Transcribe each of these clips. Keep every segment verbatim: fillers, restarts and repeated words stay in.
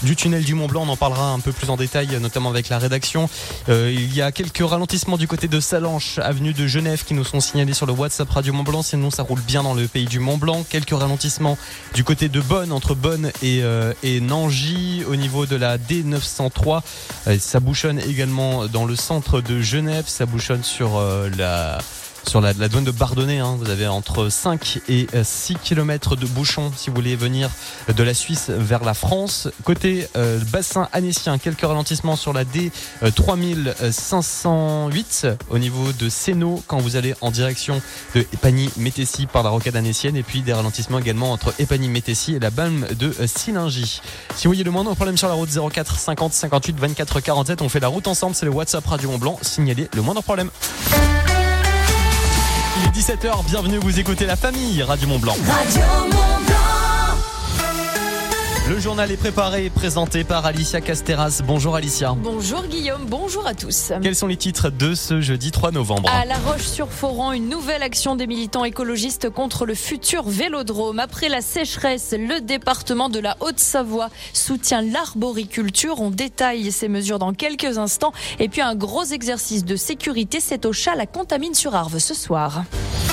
du tunnel du Mont Blanc. On en parlera un peu plus en détail, notamment avec la rédaction. Euh, il y a quelques ralentissements du côté de Salanches, avenue de Genève, qui nous sont signalés sur le WhatsApp Radio Mont Blanc. Sinon, ça roule bien dans le pays du Mont Blanc. Quelques ralentissements du côté de Bonne, entre Bonne et, euh, et Nangy, au niveau de la D neuf cent trois. Euh, ça bouchonne également dans le centre de Genève. Ça bouchonne sur euh, la... Sur la, la douane de Bardonnay, hein, vous avez entre cinq et six kilomètres de bouchons si vous voulez venir de la Suisse vers la France. Côté euh, bassin annécien, quelques ralentissements sur la D trois mille cinq cent huit au niveau de Sénaux quand vous allez en direction de Épagny-Métessy par la rocade annécienne, et puis des ralentissements également entre Épagny-Métessy et la Balme de Sillingy. Si vous voyez le moindre problème sur la route, zéro quatre cinquante cinquante-huit vingt-quatre quarante-sept, on fait la route ensemble, c'est le WhatsApp Radio Mont Blanc, signalez le moindre problème. Il est dix-sept heures, bienvenue, vous écoutez la famille Radio Mont Blanc. Radio Mont Blanc. Le journal est préparé et présenté par Alicia Casteras. Bonjour Alicia. Bonjour Guillaume, bonjour à tous. Quels sont les titres de ce jeudi trois novembre ? À La Roche-sur-Foron, une nouvelle action des militants écologistes contre le futur vélodrome. Après la sécheresse, le département de la Haute-Savoie soutient l'arboriculture. On détaille ces mesures dans quelques instants. Et puis un gros exercice de sécurité, c'est au Chat la Contamine-sur-Arve ce soir.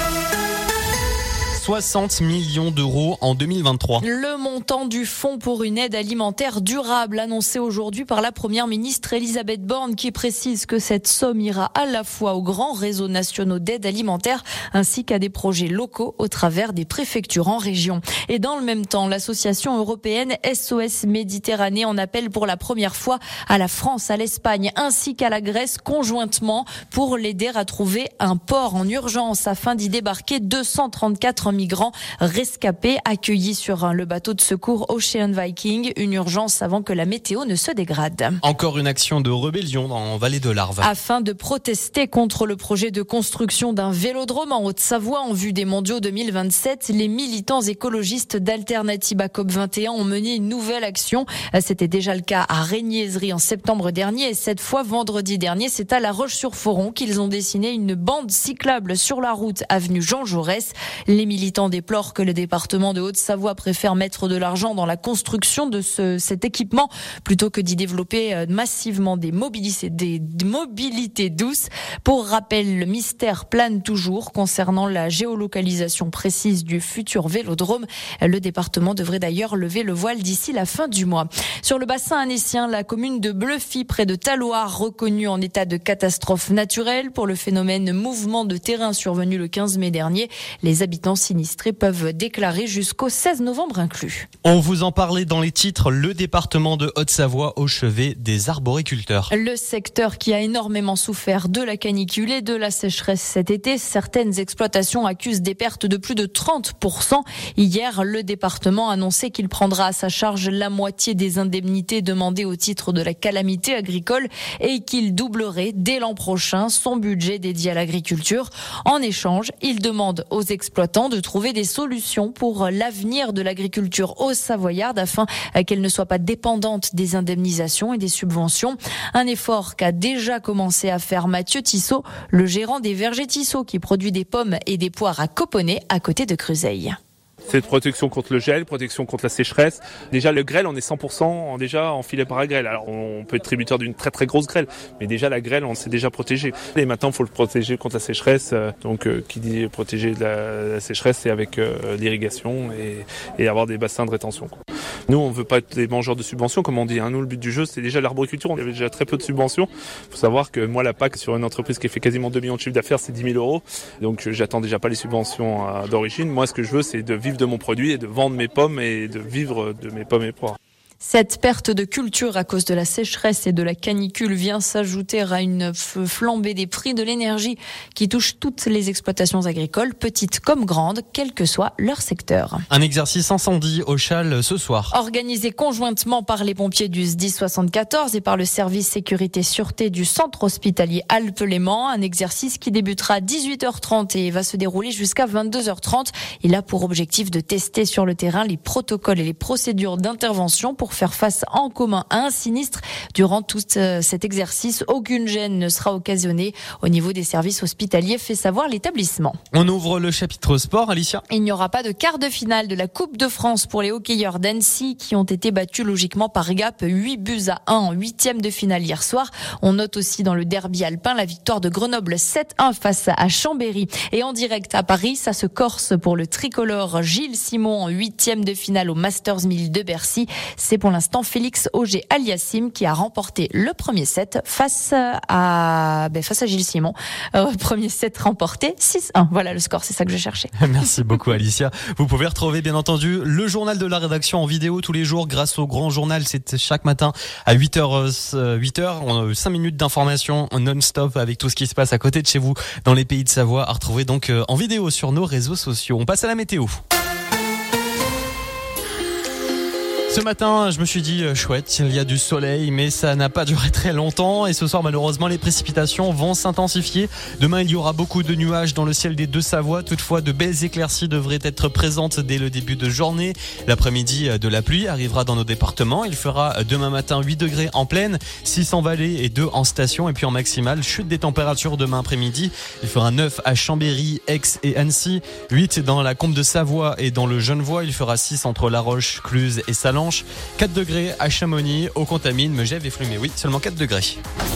soixante millions d'euros en deux mille vingt-trois. Le montant du fonds pour une aide alimentaire durable annoncé aujourd'hui par la première ministre Elisabeth Borne, qui précise que cette somme ira à la fois aux grands réseaux nationaux d'aide alimentaire ainsi qu'à des projets locaux au travers des préfectures en région. Et dans le même temps, l'association européenne S O S Méditerranée en appelle pour la première fois à la France, à l'Espagne ainsi qu'à la Grèce conjointement pour l'aider à trouver un port en urgence afin d'y débarquer deux cent trente-quatre migrants rescapés accueillis sur le bateau de secours Ocean Viking. Une urgence avant que la météo ne se dégrade. Encore une action de rébellion dans Vallée de l'Arve. Afin de protester contre le projet de construction d'un vélodrome en Haute-Savoie en vue des mondiaux deux mille vingt-sept, les militants écologistes d'Alternative à C O P vingt et un ont mené une nouvelle action. C'était déjà le cas à Régniézerie en septembre dernier et cette fois vendredi dernier, c'est à La Roche-sur-Foron qu'ils ont dessiné une bande cyclable sur la route avenue Jean Jaurès. Les militants déplorent que le département de Haute-Savoie préfère mettre de l'argent dans la construction de ce, cet équipement plutôt que d'y développer massivement des mobilités, des, des mobilités douces. Pour rappel, le mystère plane toujours concernant la géolocalisation précise du futur vélodrome. Le département devrait d'ailleurs lever le voile d'ici la fin du mois. Sur le bassin annécien, la commune de Bluffy, près de Talloires, reconnue en état de catastrophe naturelle pour le phénomène mouvement de terrain survenu le quinze mai dernier. Les habitants sinistrés peuvent déclarer jusqu'au seize novembre inclus. On vous en parlait dans les titres, le département de Haute-Savoie au chevet des arboriculteurs. Le secteur qui a énormément souffert de la canicule et de la sécheresse cet été. Certaines exploitations accusent des pertes de plus de trente pour cent. Hier, le département a annoncé qu'il prendra à sa charge la moitié des indemnités demandées au titre de la calamité agricole et qu'il doublerait dès l'an prochain son budget dédié à l'agriculture. En échange, il demande aux exploitants de trouver des solutions pour l'avenir de l'agriculture haut-savoyarde afin qu'elle ne soit pas dépendante des indemnisations et des subventions. Un effort qu'a déjà commencé à faire Mathieu Tissot, le gérant des vergers Tissot qui produit des pommes et des poires à Coponnet à côté de Creuseuil. C'est protection contre le gel, protection contre la sécheresse. Déjà, le grêle, on est cent pour cent déjà enfilé par la grêle. Alors, on peut être tributaire d'une très très grosse grêle, mais déjà la grêle, on s'est déjà protégé. Et maintenant, il faut le protéger contre la sécheresse. Donc, euh, qui dit protéger de la, la sécheresse, c'est avec euh, l'irrigation et, et avoir des bassins de rétention, quoi. Nous, on veut pas être des mangeurs de subventions, comme on dit. Hein. Nous, le but du jeu, c'est déjà l'arboriculture. On avait déjà très peu de subventions. Il faut savoir que moi, la P A C, sur une entreprise qui fait quasiment deux millions de chiffre d'affaires, c'est dix mille euros. Donc, j'attends déjà pas les subventions euh, d'origine. Moi, ce que je veux, c'est de vivre de mon produit et de vendre mes pommes et de vivre de mes pommes et poires. Cette perte de culture à cause de la sécheresse et de la canicule vient s'ajouter à une flambée des prix de l'énergie qui touche toutes les exploitations agricoles, petites comme grandes, quel que soit leur secteur. Un exercice incendie au Châle ce soir. Organisé conjointement par les pompiers du S D I S soixante-quatorze et par le service sécurité sûreté du centre hospitalier Alpes-Léman. Un exercice qui débutera à dix-huit heures trente et va se dérouler jusqu'à vingt-deux heures trente. Il a pour objectif de tester sur le terrain les protocoles et les procédures d'intervention pour pour faire face en commun à un sinistre. Durant tout cet exercice, aucune gêne ne sera occasionnée au niveau des services hospitaliers, fait savoir l'établissement. On ouvre le chapitre sport, Alicia. Il n'y aura pas de quart de finale de la Coupe de France pour les hockeyeurs d'Annecy qui ont été battus logiquement par Gap huit buts à un en huitième de finale hier soir. On note aussi dans le derby alpin la victoire de Grenoble sept à un face à Chambéry. Et en direct à Paris, ça se corse pour le tricolore Gilles Simon en huitième de finale au Masters mille de Bercy. C'est pour l'instant Félix Auger-Aliassime qui a remporté le premier set face à, ben face à Gilles Simon. Euh, premier set remporté six un. Voilà le score, c'est ça que je cherchais. Merci beaucoup Alicia. Vous pouvez retrouver bien entendu le journal de la rédaction en vidéo tous les jours grâce au grand journal. C'est chaque matin à huit heures, huit heures. On a cinq minutes d'information non-stop avec tout ce qui se passe à côté de chez vous dans les pays de Savoie à retrouver donc en vidéo sur nos réseaux sociaux. On passe à la météo. Ce matin, je me suis dit, euh, chouette, il y a du soleil, mais ça n'a pas duré très longtemps. Et ce soir, malheureusement, les précipitations vont s'intensifier. Demain, il y aura beaucoup de nuages dans le ciel des Deux-Savoies. Toutefois, de belles éclaircies devraient être présentes dès le début de journée. L'après-midi, de la pluie arrivera dans nos départements. Il fera demain matin huit degrés en plaine, six en vallée et deux en station. Et puis en maximale, chute des températures demain après-midi. Il fera neuf à Chambéry, Aix et Annecy, huit dans la Combe de Savoie et dans le Genevois. Il fera six entre La Roche, Cluse et Sallanches. quatre degrés à Chamonix, au Contamine, Megève et Flumé. Oui, seulement quatre degrés.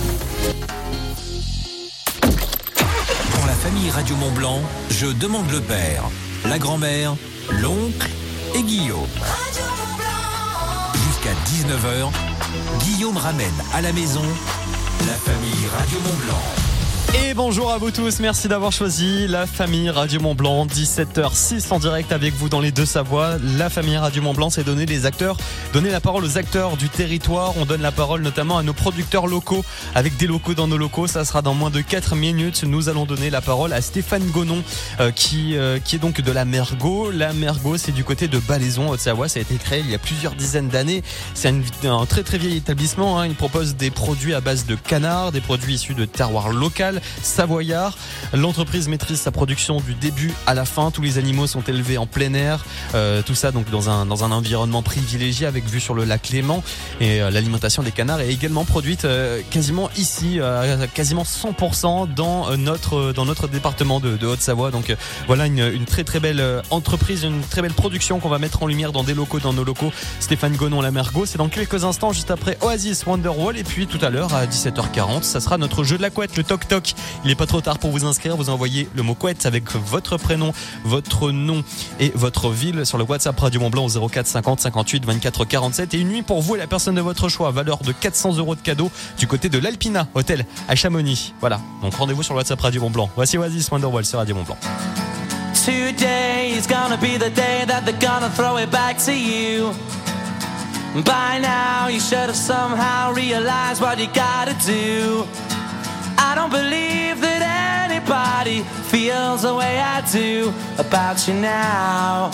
Pour la famille Radio Mont-Blanc, je demande le père, la grand-mère, l'oncle et Guillaume. Jusqu'à dix-neuf heures, Guillaume ramène à la maison la famille Radio Mont-Blanc. Et bonjour à vous tous, merci d'avoir choisi la famille Radio Mont-Blanc, dix-sept heures six en direct avec vous dans les Deux-Savoies. La famille Radio Mont-Blanc, c'est donner les acteurs, donner la parole aux acteurs du territoire. On donne la parole notamment à nos producteurs locaux, avec des locaux dans nos locaux. Ça sera dans moins de quatre minutes. Nous allons donner la parole à Stéphane Gonon, euh, qui, euh, qui est donc de la Mergot. La Mergot, c'est du côté de Ballaison, Haute-Savoie. Ça a été créé il y a plusieurs dizaines d'années. C'est un, un très très vieil établissement, hein. Il propose des produits à base de canard, des produits issus de terroirs local savoyard. L'entreprise maîtrise sa production du début à la fin. Tous les animaux sont élevés en plein air. Euh, tout ça donc dans un dans un environnement privilégié avec vue sur le lac Léman. Et euh, l'alimentation des canards est également produite euh, quasiment ici, euh, quasiment cent pour cent dans notre dans notre département de, de Haute-Savoie. Donc euh, voilà une, une très très belle entreprise, une très belle production qu'on va mettre en lumière dans des locaux, dans nos locaux. Stéphane Gonon, la Mergot. C'est dans quelques instants, juste après Oasis Wonderwall. Et puis tout à l'heure à dix-sept heures quarante, ça sera notre jeu de la couette, le toc toc. Il n'est pas trop tard pour vous inscrire. Vous envoyez le mot couette avec votre prénom, votre nom et votre ville sur le WhatsApp Radio Mont-Blanc au zéro quatre cinquante cinquante-huit vingt-quatre quarante-sept. Et une nuit pour vous et la personne de votre choix, valeur de quatre cents euros de cadeau du côté de l'Alpina Hôtel à Chamonix. Voilà, donc rendez-vous sur le WhatsApp Radio Mont-Blanc. Voici Oasis Wonderwall sur Radio Mont-Blanc. Today is gonna be the day that they're gonna throw it back to you. By now you should have somehow realized what you gotta do. I don't believe that anybody feels the way I do about you now.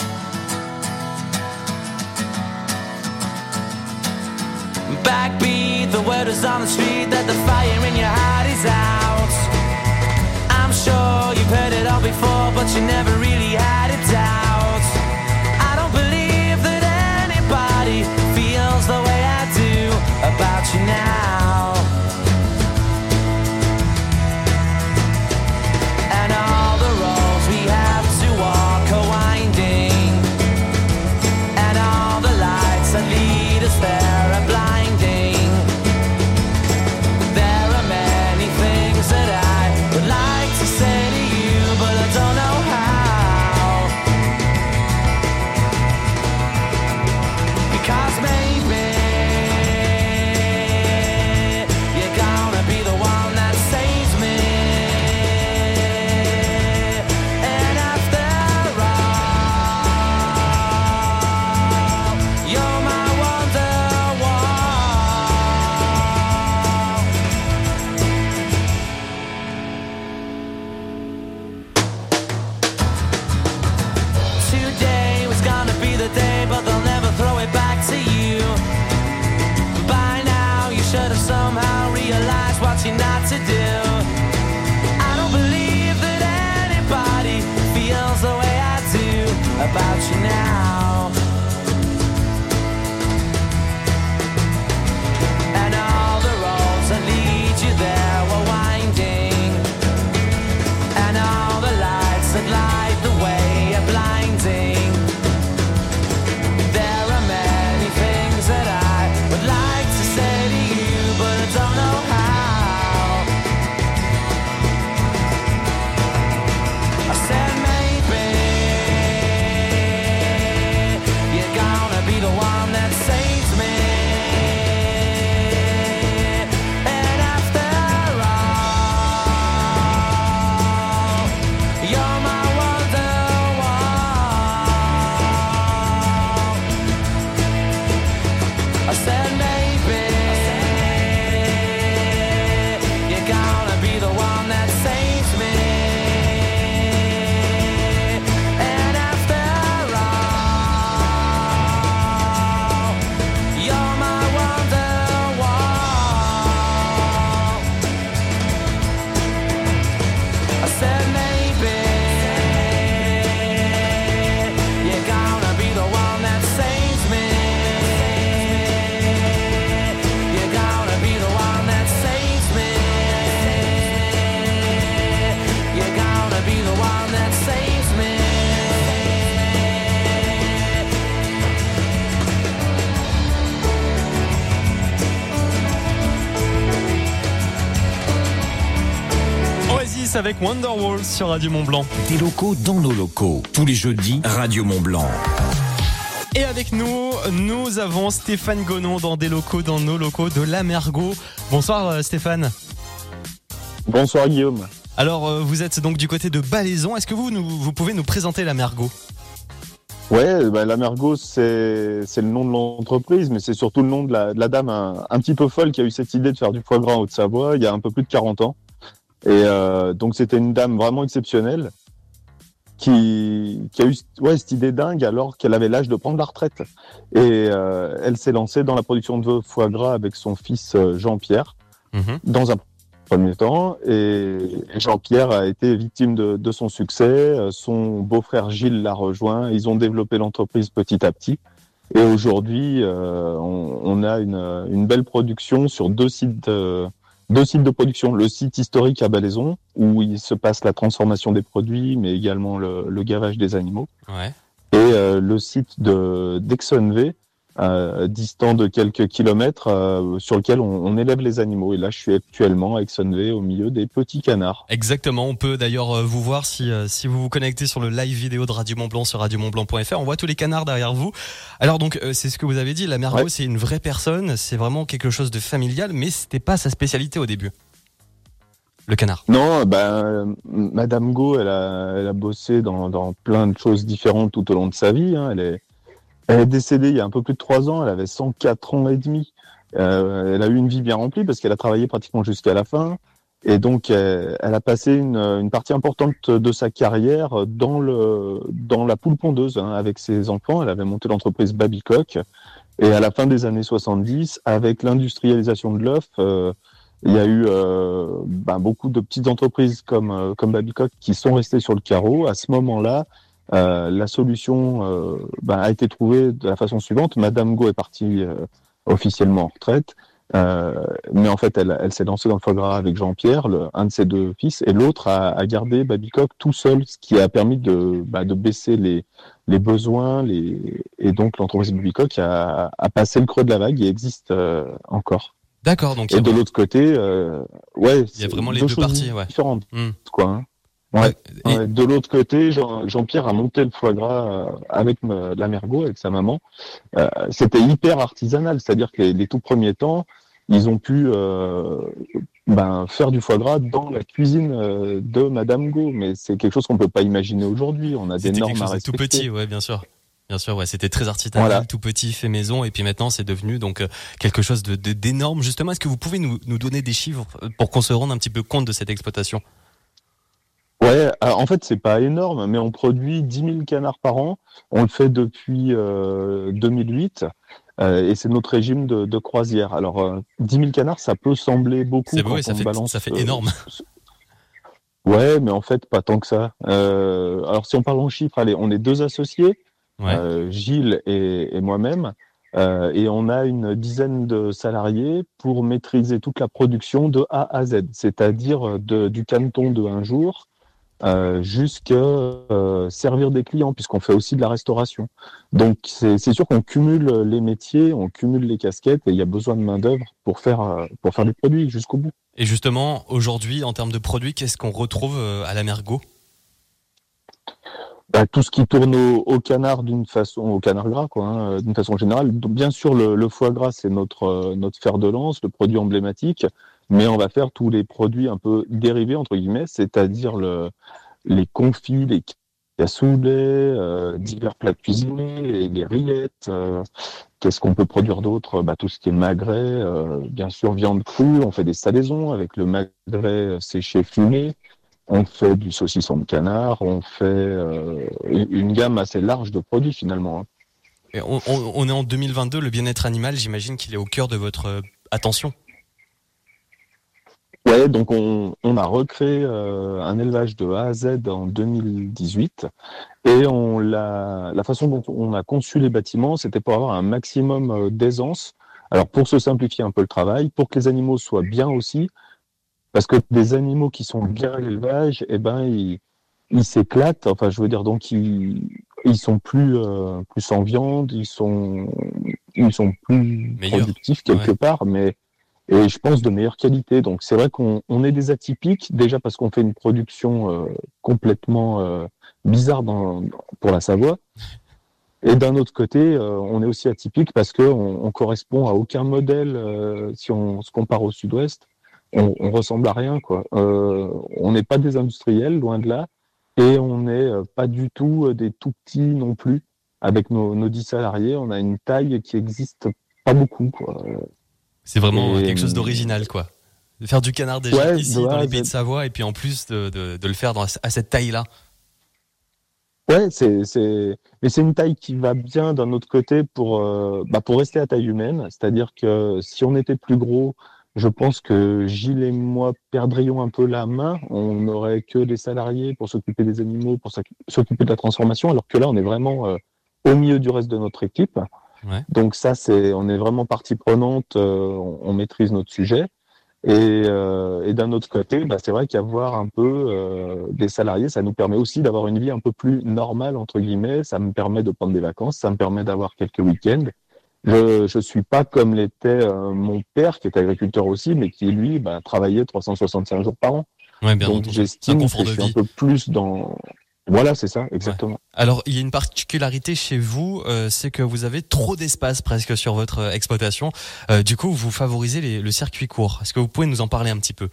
Backbeat, the word is on the street that the fire in your heart is out. I'm sure you've heard it all before, but you never really had a doubt. I don't believe that anybody feels the way I do about you now. And all the roads we have to walk are winding, and all the lights that lead us there are blinding. There are many things that I would like to say to you, but I don't know how. Because maybe you're gonna be the one that saves me. And after all, you're my Wonderwall. Today was gonna be the day, but they'll never throw it back to you. By now you should have somehow realized what you're not to do. I don't believe that anybody feels the way I do about you now. Kiss avec Wonderwall sur Radio Mont-Blanc. Des locaux dans nos locaux. Tous les jeudis, Radio Mont-Blanc. Et avec nous, nous avons Stéphane Gonon dans des locaux, dans nos locaux de l'Amergot. Bonsoir Stéphane. Bonsoir Guillaume. Alors vous êtes donc du côté de Ballaison. Est-ce que vous, nous, vous pouvez nous présenter l'Amergot ? Ouais, bah, l'Amergot, c'est, c'est le nom de l'entreprise, mais c'est surtout le nom de la, de la dame un, un petit peu folle qui a eu cette idée de faire du foie gras en Haute-Savoie il y a un peu plus de quarante ans. Et euh, donc c'était une dame vraiment exceptionnelle qui, qui a eu ouais, cette idée dingue alors qu'elle avait l'âge de prendre la retraite. Et euh, elle s'est lancée dans la production de foie gras avec son fils Jean-Pierre, mmh. dans un premier temps, et Jean-Pierre a été victime de, de son succès. Son beau-frère Gilles l'a rejoint. Ils ont développé l'entreprise petit à petit. Et aujourd'hui, euh, on, on a une, une belle production sur deux sites, euh, deux sites de production. Le site historique à Ballaison, où il se passe la transformation des produits, mais également le, le gavage des animaux. Ouais. Et euh, le site de d'Exonvé, Euh, distant de quelques kilomètres, euh, sur lequel on, on élève les animaux. Et là, je suis actuellement à Exonvé, au milieu des petits canards. Exactement. On peut d'ailleurs euh, vous voir si euh, si vous vous connectez sur le live vidéo de Radio Mont-Blanc sur radio mont blanc point f r. On voit tous les canards derrière vous. Alors donc, euh, c'est ce que vous avez dit. L'Amergot, ouais. C'est une vraie personne. C'est vraiment quelque chose de familial, mais c'était pas sa spécialité au début. Le canard. Non, ben Madame Go, elle a elle a bossé dans dans plein de choses différentes tout au long de sa vie. Hein. Elle est Elle est décédée il y a un peu plus de trois ans, elle avait cent quatre ans et demi. Euh, elle a eu une vie bien remplie parce qu'elle a travaillé pratiquement jusqu'à la fin. Et donc, elle, elle a passé une, une partie importante de sa carrière dans, le, dans la poule pondeuse hein, avec ses enfants. Elle avait monté l'entreprise Babycock. Et à la fin des années soixante-dix, avec l'industrialisation de l'œuf, euh, il y a eu euh, ben, beaucoup de petites entreprises comme, euh, comme Babycock qui sont restées sur le carreau. À ce moment-là, Euh, la solution euh, bah, a été trouvée de la façon suivante. Madame Go est partie euh, officiellement en retraite, euh, mais en fait, elle, elle s'est lancée dans le foie gras avec Jean-Pierre, le, un de ses deux fils, et l'autre a, a gardé Babycock tout seul, ce qui a permis de, bah, de baisser les, les besoins, les... et donc l'entreprise Babycock a, a passé le creux de la vague et existe euh, encore. D'accord. Donc et de l'autre côté, euh, ouais, il y a vraiment les deux, deux parties, ouais. différentes, mmh. quoi. Hein. Ouais. Et... ouais. De l'autre côté, Jean, Jean-Pierre a monté le foie gras euh, avec me, l'Amergot, avec sa maman. Euh, c'était hyper artisanal, c'est-à-dire que les, les tout premiers temps, ils ont pu euh, ben, faire du foie gras dans la cuisine euh, de Madame Go, mais c'est quelque chose qu'on peut pas imaginer aujourd'hui. On a c'était des normes quelque chose à respecter. Tout petit, ouais, bien sûr. Bien sûr, ouais, c'était très artisanal, voilà. Tout petit, fait maison, et puis maintenant c'est devenu donc euh, quelque chose de, de d'énorme. Justement, est-ce que vous pouvez nous, nous donner des chiffres pour qu'on se rende un petit peu compte de cette exploitation? Ouais, en fait, c'est pas énorme, mais on produit dix mille canards par an. On le fait depuis euh, deux mille huit, euh, et c'est notre régime de, de croisière. Alors, euh, dix mille canards, ça peut sembler beaucoup c'est quand beau, on ça fait, balance. Ça fait énorme. Euh, ouais, mais en fait, pas tant que ça. Euh, alors, si on parle en chiffres, allez, on est deux associés, ouais. euh, Gilles et, et moi-même. Euh, et on a une dizaine de salariés pour maîtriser toute la production de A à Z, c'est-à-dire de, du canneton de un jour Euh, jusqu'à euh, servir des clients, puisqu'on fait aussi de la restauration. Donc c'est, c'est sûr qu'on cumule les métiers, on cumule les casquettes, et il y a besoin de main d'œuvre pour faire euh, pour faire des produits jusqu'au bout. Et justement, aujourd'hui, en termes de produits, qu'est-ce qu'on retrouve à l'Amergot ? Bah, tout ce qui tourne au, au canard d'une façon, au canard gras, quoi, hein, d'une façon générale. Donc, bien sûr, le, le foie gras, c'est notre euh, notre fer de lance, le produit emblématique. Mais on va faire tous les produits un peu dérivés, entre guillemets, c'est-à-dire le, les confits, les cassoulets, euh, divers plats cuisinés, les, les rillettes. Euh, qu'est-ce qu'on peut produire d'autre ? Bah, tout ce qui est magret, euh, bien sûr, viande crue. On fait des salaisons avec le magret séché fumé. On fait du saucisson de canard. On fait euh, une gamme assez large de produits, finalement. Et on, on, on est en deux mille vingt-deux, le bien-être animal, j'imagine qu'il est au cœur de votre euh, attention. Ouais, donc on, on a recréé euh, un élevage de A à Z en deux mille dix-huit, et on l'a, la façon dont on a conçu les bâtiments, c'était pour avoir un maximum d'aisance. Alors pour se simplifier un peu le travail, pour que les animaux soient bien aussi, parce que des animaux qui sont bien à l'élevage, eh ben ils, ils s'éclatent. Enfin, je veux dire, donc ils, ils sont plus euh, plus en viande, ils sont ils sont plus meilleur, productifs quelque ouais. part, mais et je pense de meilleure qualité. Donc c'est vrai qu'on on est des atypiques, déjà parce qu'on fait une production euh, complètement euh, bizarre dans, pour la Savoie. Et d'un autre côté, euh, on est aussi atypique parce que on, on correspond à aucun modèle. Euh, si on se compare au Sud-Ouest, on, on ressemble à rien, quoi. Euh, on n'est pas des industriels, loin de là, et on n'est euh, pas du tout euh, des tout petits non plus. Avec nos, nos dix salariés, on a une taille qui existe pas beaucoup, quoi. C'est vraiment Et, quelque chose d'original, quoi. De faire du canard déjà ouais, ici, de dans A à les pays Z. de Savoie, et puis en plus de, de, de le faire dans, à cette taille-là. Ouais, c'est, c'est, mais c'est une taille qui va bien d'un autre côté pour, euh, bah pour rester à taille humaine. C'est-à-dire que si on était plus gros, je pense que Gilles et moi perdrions un peu la main. On n'aurait que des salariés pour s'occuper des animaux, pour s'occuper de la transformation, alors que là, on est vraiment euh, au milieu du reste de notre équipe. Ouais. Donc ça, c'est, on est vraiment partie prenante. Euh, on, on maîtrise notre sujet. Et, euh, et d'un autre côté, bah, c'est vrai qu'avoir un peu euh, des salariés, ça nous permet aussi d'avoir une vie un peu plus normale, entre guillemets. Ça me permet de prendre des vacances, ça me permet d'avoir quelques week-ends. Je je suis pas comme l'était euh, mon père, qui est agriculteur aussi, mais qui, lui, bah, travaillait trois cent soixante-cinq jours par an. Ouais, bien Donc entendu. Un j'estime que confort je de suis un vie. peu plus dans... Voilà, c'est ça, exactement. Alors, il y a une particularité chez vous, euh, c'est que vous avez trop d'espace presque sur votre euh, exploitation. Euh, du coup, vous favorisez les, le circuit court. Est-ce que vous pouvez nous en parler un petit peu ?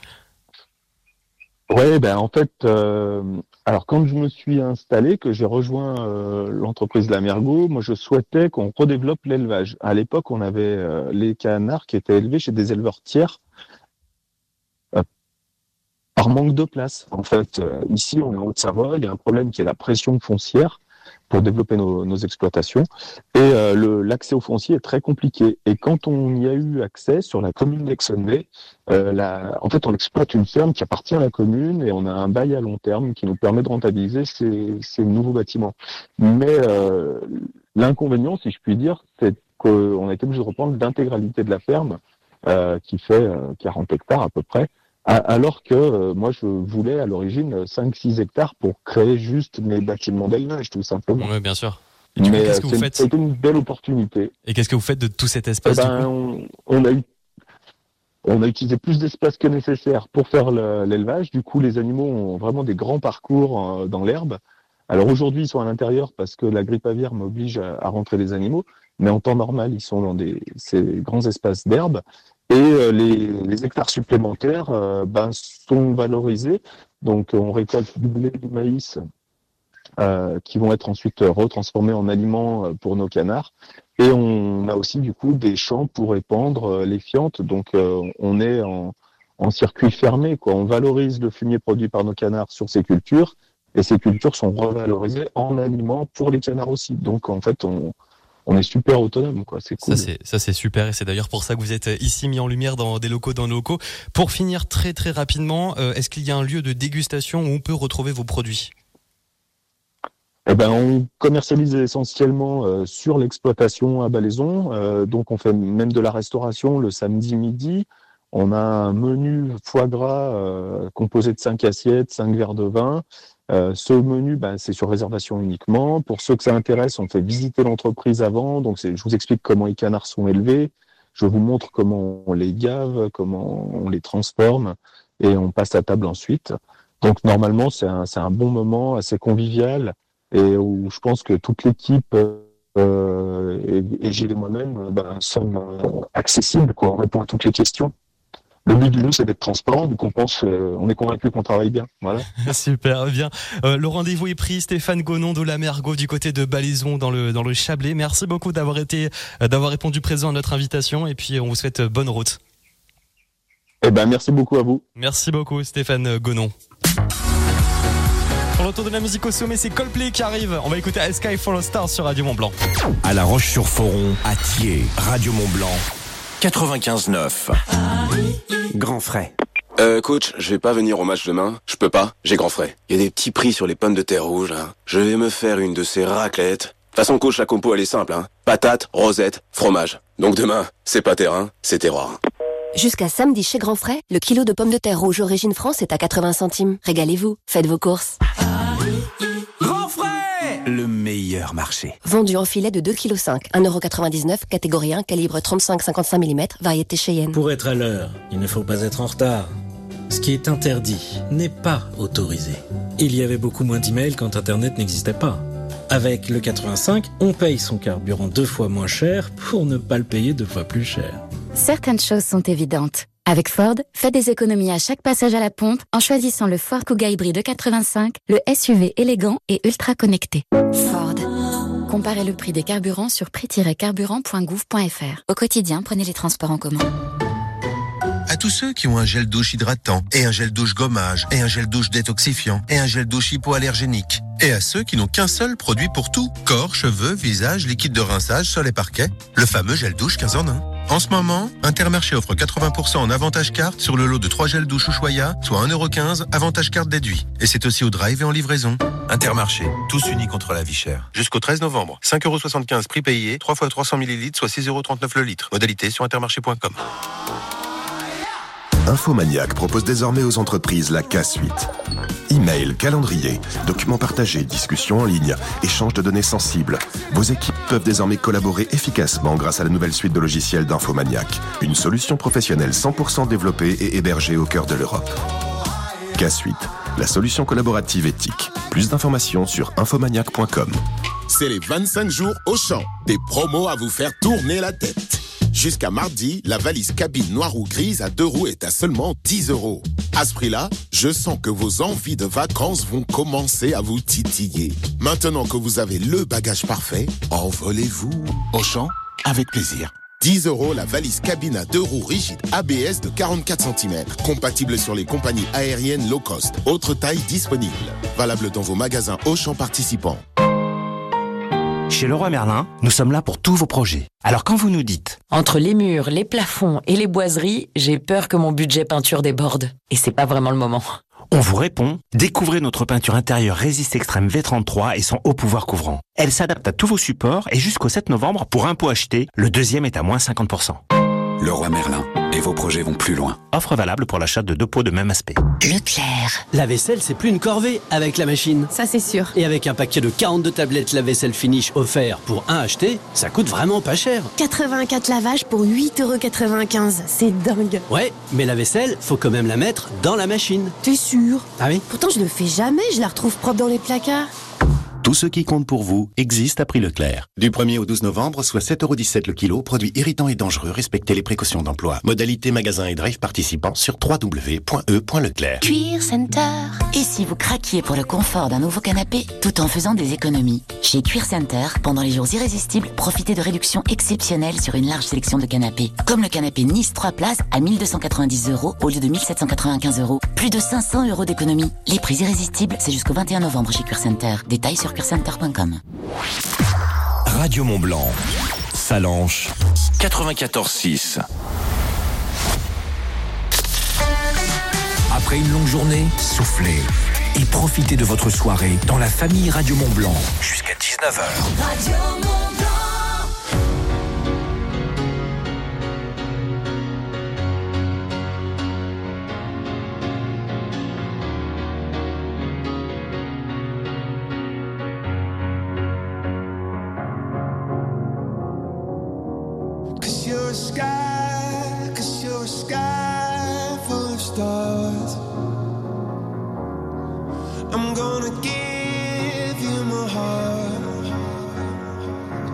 Ouais, ben en fait, euh, alors quand je me suis installé, que j'ai rejoint euh, l'entreprise de la Mergo, moi je souhaitais qu'on redéveloppe l'élevage. À l'époque, on avait euh, les canards qui étaient élevés chez des éleveurs tiers euh, par manque de place. En fait, euh, ici, on est en Haute-Savoie, il y a un problème qui est la pression foncière pour développer nos, nos exploitations. Et euh, le, l'accès au foncier est très compliqué. Et quand on y a eu accès sur la commune d'Exonville, euh, la, en fait, on exploite une ferme qui appartient à la commune et on a un bail à long terme qui nous permet de rentabiliser ces, ces nouveaux bâtiments. Mais euh, l'inconvénient, si je puis dire, c'est qu'on a été obligé de reprendre l'intégralité de la ferme, euh, qui fait euh, quarante hectares à peu près, alors que euh, moi je voulais à l'origine cinq six hectares pour créer juste mes bâtiments d'élevage, tout simplement. Oui, bien sûr. Et du Mais coup, qu'est-ce euh, que vous c'est- faites ? c'était une belle opportunité. Et qu'est-ce que vous faites de tout cet Eh espace ben, du coup ? on, on a eu, on a utilisé plus d'espace que nécessaire pour faire le- l'élevage. Du coup, les animaux ont vraiment des grands parcours euh, dans l'herbe. Alors aujourd'hui, ils sont à l'intérieur parce que la grippe aviaire m'oblige à, à rentrer les animaux. Mais en temps normal, ils sont dans des, ces grands espaces d'herbe. Et euh, les, les hectares supplémentaires euh, ben, sont valorisés. Donc on récolte du blé, du maïs, euh, qui vont être ensuite retransformés en aliments euh, pour nos canards. Et on a aussi du coup des champs pour épandre euh, les fientes. Donc euh, on est en, en circuit fermé, quoi. On valorise le fumier produit par nos canards sur ces cultures. Et ces cultures sont revalorisées en aliments pour les canards aussi. Donc en fait, on, on est super autonome, quoi. C'est cool. Ça c'est, ça c'est super et c'est d'ailleurs pour ça que vous êtes ici mis en lumière dans des locaux dans nos locaux. Pour finir très très rapidement, euh, est-ce qu'il y a un lieu de dégustation où on peut retrouver vos produits ? Eh ben, on commercialise essentiellement euh, sur l'exploitation à Balaison. Euh, donc on fait même de la restauration le samedi midi. On a un menu foie gras euh, composé de cinq assiettes, cinq verres de vin. Euh, ce menu, ben, c'est sur réservation uniquement. Pour ceux que ça intéresse, on fait visiter l'entreprise avant. Donc, c'est, je vous explique comment les canards sont élevés. Je vous montre comment on les gave, comment on les transforme, et on passe à table ensuite. Donc, normalement, c'est un, c'est un bon moment, assez convivial, et où je pense que toute l'équipe euh, et, et Gilles et moi-même ben, sommes euh, accessibles, quoi. On répond à toutes les questions. Le but du jeu, c'est d'être transparent, donc on pense, euh, on est convaincu qu'on travaille bien. Voilà. Super bien. Euh, le rendez-vous est pris. Stéphane Gonon de la Mergo du côté de Balaison dans le dans le Chablais. Merci beaucoup d'avoir été, euh, d'avoir répondu présent à notre invitation et puis on vous souhaite bonne route. Eh ben, merci beaucoup à vous. Merci beaucoup Stéphane Gonon. Pour le retour de la musique au sommet, c'est Coldplay qui arrive. On va écouter A Sky for a Star sur Radio Mont-Blanc. À La Roche-sur-Foron, à Thiers, Radio Mont-Blanc, quatre-vingt-quinze neuf. Grand frais. Euh, coach, je vais pas venir au match demain. Je peux pas, j'ai grand frais. Il y a des petits prix sur les pommes de terre rouges, là. Je vais me faire une de ces raclettes. De toute façon, coach, la compo, elle est simple, hein. Patates, rosette, fromage. Donc demain, c'est pas terrain, c'est terroir. Jusqu'à samedi chez Grand Frais, le kilo de pommes de terre rouge origine France est à quatre-vingts centimes. Régalez-vous, faites vos courses. Grand frais, le meilleur marché. Vendu en filet de deux virgule cinq kilos, un euro quatre-vingt-dix-neuf, catégorie un, calibre trente-cinq cinquante-cinq millimètres, variété Cheyenne. Pour être à l'heure, il ne faut pas être en retard. Ce qui est interdit n'est pas autorisé. Il y avait beaucoup moins d'emails quand Internet n'existait pas. Avec le quatre-vingt-cinq, on paye son carburant deux fois moins cher pour ne pas le payer deux fois plus cher. Certaines choses sont évidentes. Avec Ford, faites des économies à chaque passage à la pompe en choisissant le Ford Kuga hybride quatre-vingt-cinq, le S U V élégant et ultra connecté. Ford. Comparez le prix des carburants sur prix tiret carburant point gouv point f r. Au quotidien, prenez les transports en commun. À tous ceux qui ont un gel douche hydratant, et un gel douche gommage, et un gel douche détoxifiant, et un gel douche hypoallergénique. Et à ceux qui n'ont qu'un seul produit pour tout. Corps, cheveux, visage, liquide de rinçage, sol et parquet. Le fameux gel douche quinze en un. En ce moment, Intermarché offre quatre-vingts pour cent en avantage carte sur le lot de trois gels douche Ushuaïa, soit un euro quinze, avantage carte déduit. Et c'est aussi au drive et en livraison. Intermarché, tous unis contre la vie chère. Jusqu'au treize novembre, cinq euros soixante-quinze prix payé, trois fois trois cents millilitres, soit six euros trente-neuf le litre. Modalité sur intermarché point com. Infomaniac propose désormais aux entreprises la K Suite. Email, calendrier, documents partagés, discussions en ligne, échange de données sensibles. Vos équipes peuvent désormais collaborer efficacement grâce à la nouvelle suite de logiciels d'Infomaniac. Une solution professionnelle cent pour cent développée et hébergée au cœur de l'Europe. K Suite, la solution collaborative éthique. Plus d'informations sur infomaniac point com. C'est les vingt-cinq jours Auchan. Des promos à vous faire tourner la tête. Jusqu'à mardi, la valise cabine noire ou grise à deux roues est à seulement dix euros. À ce prix-là, je sens que vos envies de vacances vont commencer à vous titiller. Maintenant que vous avez le bagage parfait, envolez-vous. Auchan, avec plaisir. dix euros la valise cabine à deux roues rigide A B S de quarante-quatre centimètres. Compatible sur les compagnies aériennes low cost. Autre taille disponible. Valable dans vos magasins Auchan participants. Chez Leroy Merlin, nous sommes là pour tous vos projets. Alors quand vous nous dites entre les murs, les plafonds et les boiseries, j'ai peur que mon budget peinture déborde. Et c'est pas vraiment le moment. On vous répond, découvrez notre peinture intérieure Résiste Extrême V trente-trois et son haut pouvoir couvrant. Elle s'adapte à tous vos supports et jusqu'au sept novembre, pour un pot acheté, le deuxième est à moins cinquante pour cent. Leroy Merlin. Et vos projets vont plus loin. Offre valable pour l'achat de deux pots de même aspect. Leclerc. La vaisselle, c'est plus une corvée avec la machine. Ça, c'est sûr. Et avec un paquet de quarante-deux tablettes lave-vaisselle finish offert pour un acheté, ça coûte vraiment pas cher. quatre-vingt-quatre lavages pour huit euros quatre-vingt-quinze. C'est dingue. Ouais, mais la vaisselle, faut quand même la mettre dans la machine. T'es sûr? Ah oui? Pourtant, je le fais jamais, je la retrouve propre dans les placards. Tout ce qui compte pour vous existe à prix Leclerc. Du premier au douze novembre, soit sept euros dix-sept le kilo, produits irritants et dangereux, respectez les précautions d'emploi. Modalité magasin et drive participants sur w w w point e point leclerc. Cuir Center. Et si vous craquiez pour le confort d'un nouveau canapé, tout en faisant des économies? Chez Cuir Center, pendant les jours irrésistibles, profitez de réductions exceptionnelles sur une large sélection de canapés. Comme le canapé Nice trois places à mille deux cent quatre-vingt-dix euros au lieu de mille sept cent quatre-vingt-quinze euros. Plus de cinq cents euros d'économie. Les prix irrésistibles, c'est jusqu'au vingt et un novembre chez Cuir Center. Détails sur cuir center point com. Radio Mont-Blanc, Salanches, quatre-vingt-quatorze six. Après une longue journée, soufflez et profitez de votre soirée dans la famille Radio Mont-Blanc jusqu'à dix-neuf heures. Radio Mont-Blanc. I'm gonna give you my heart.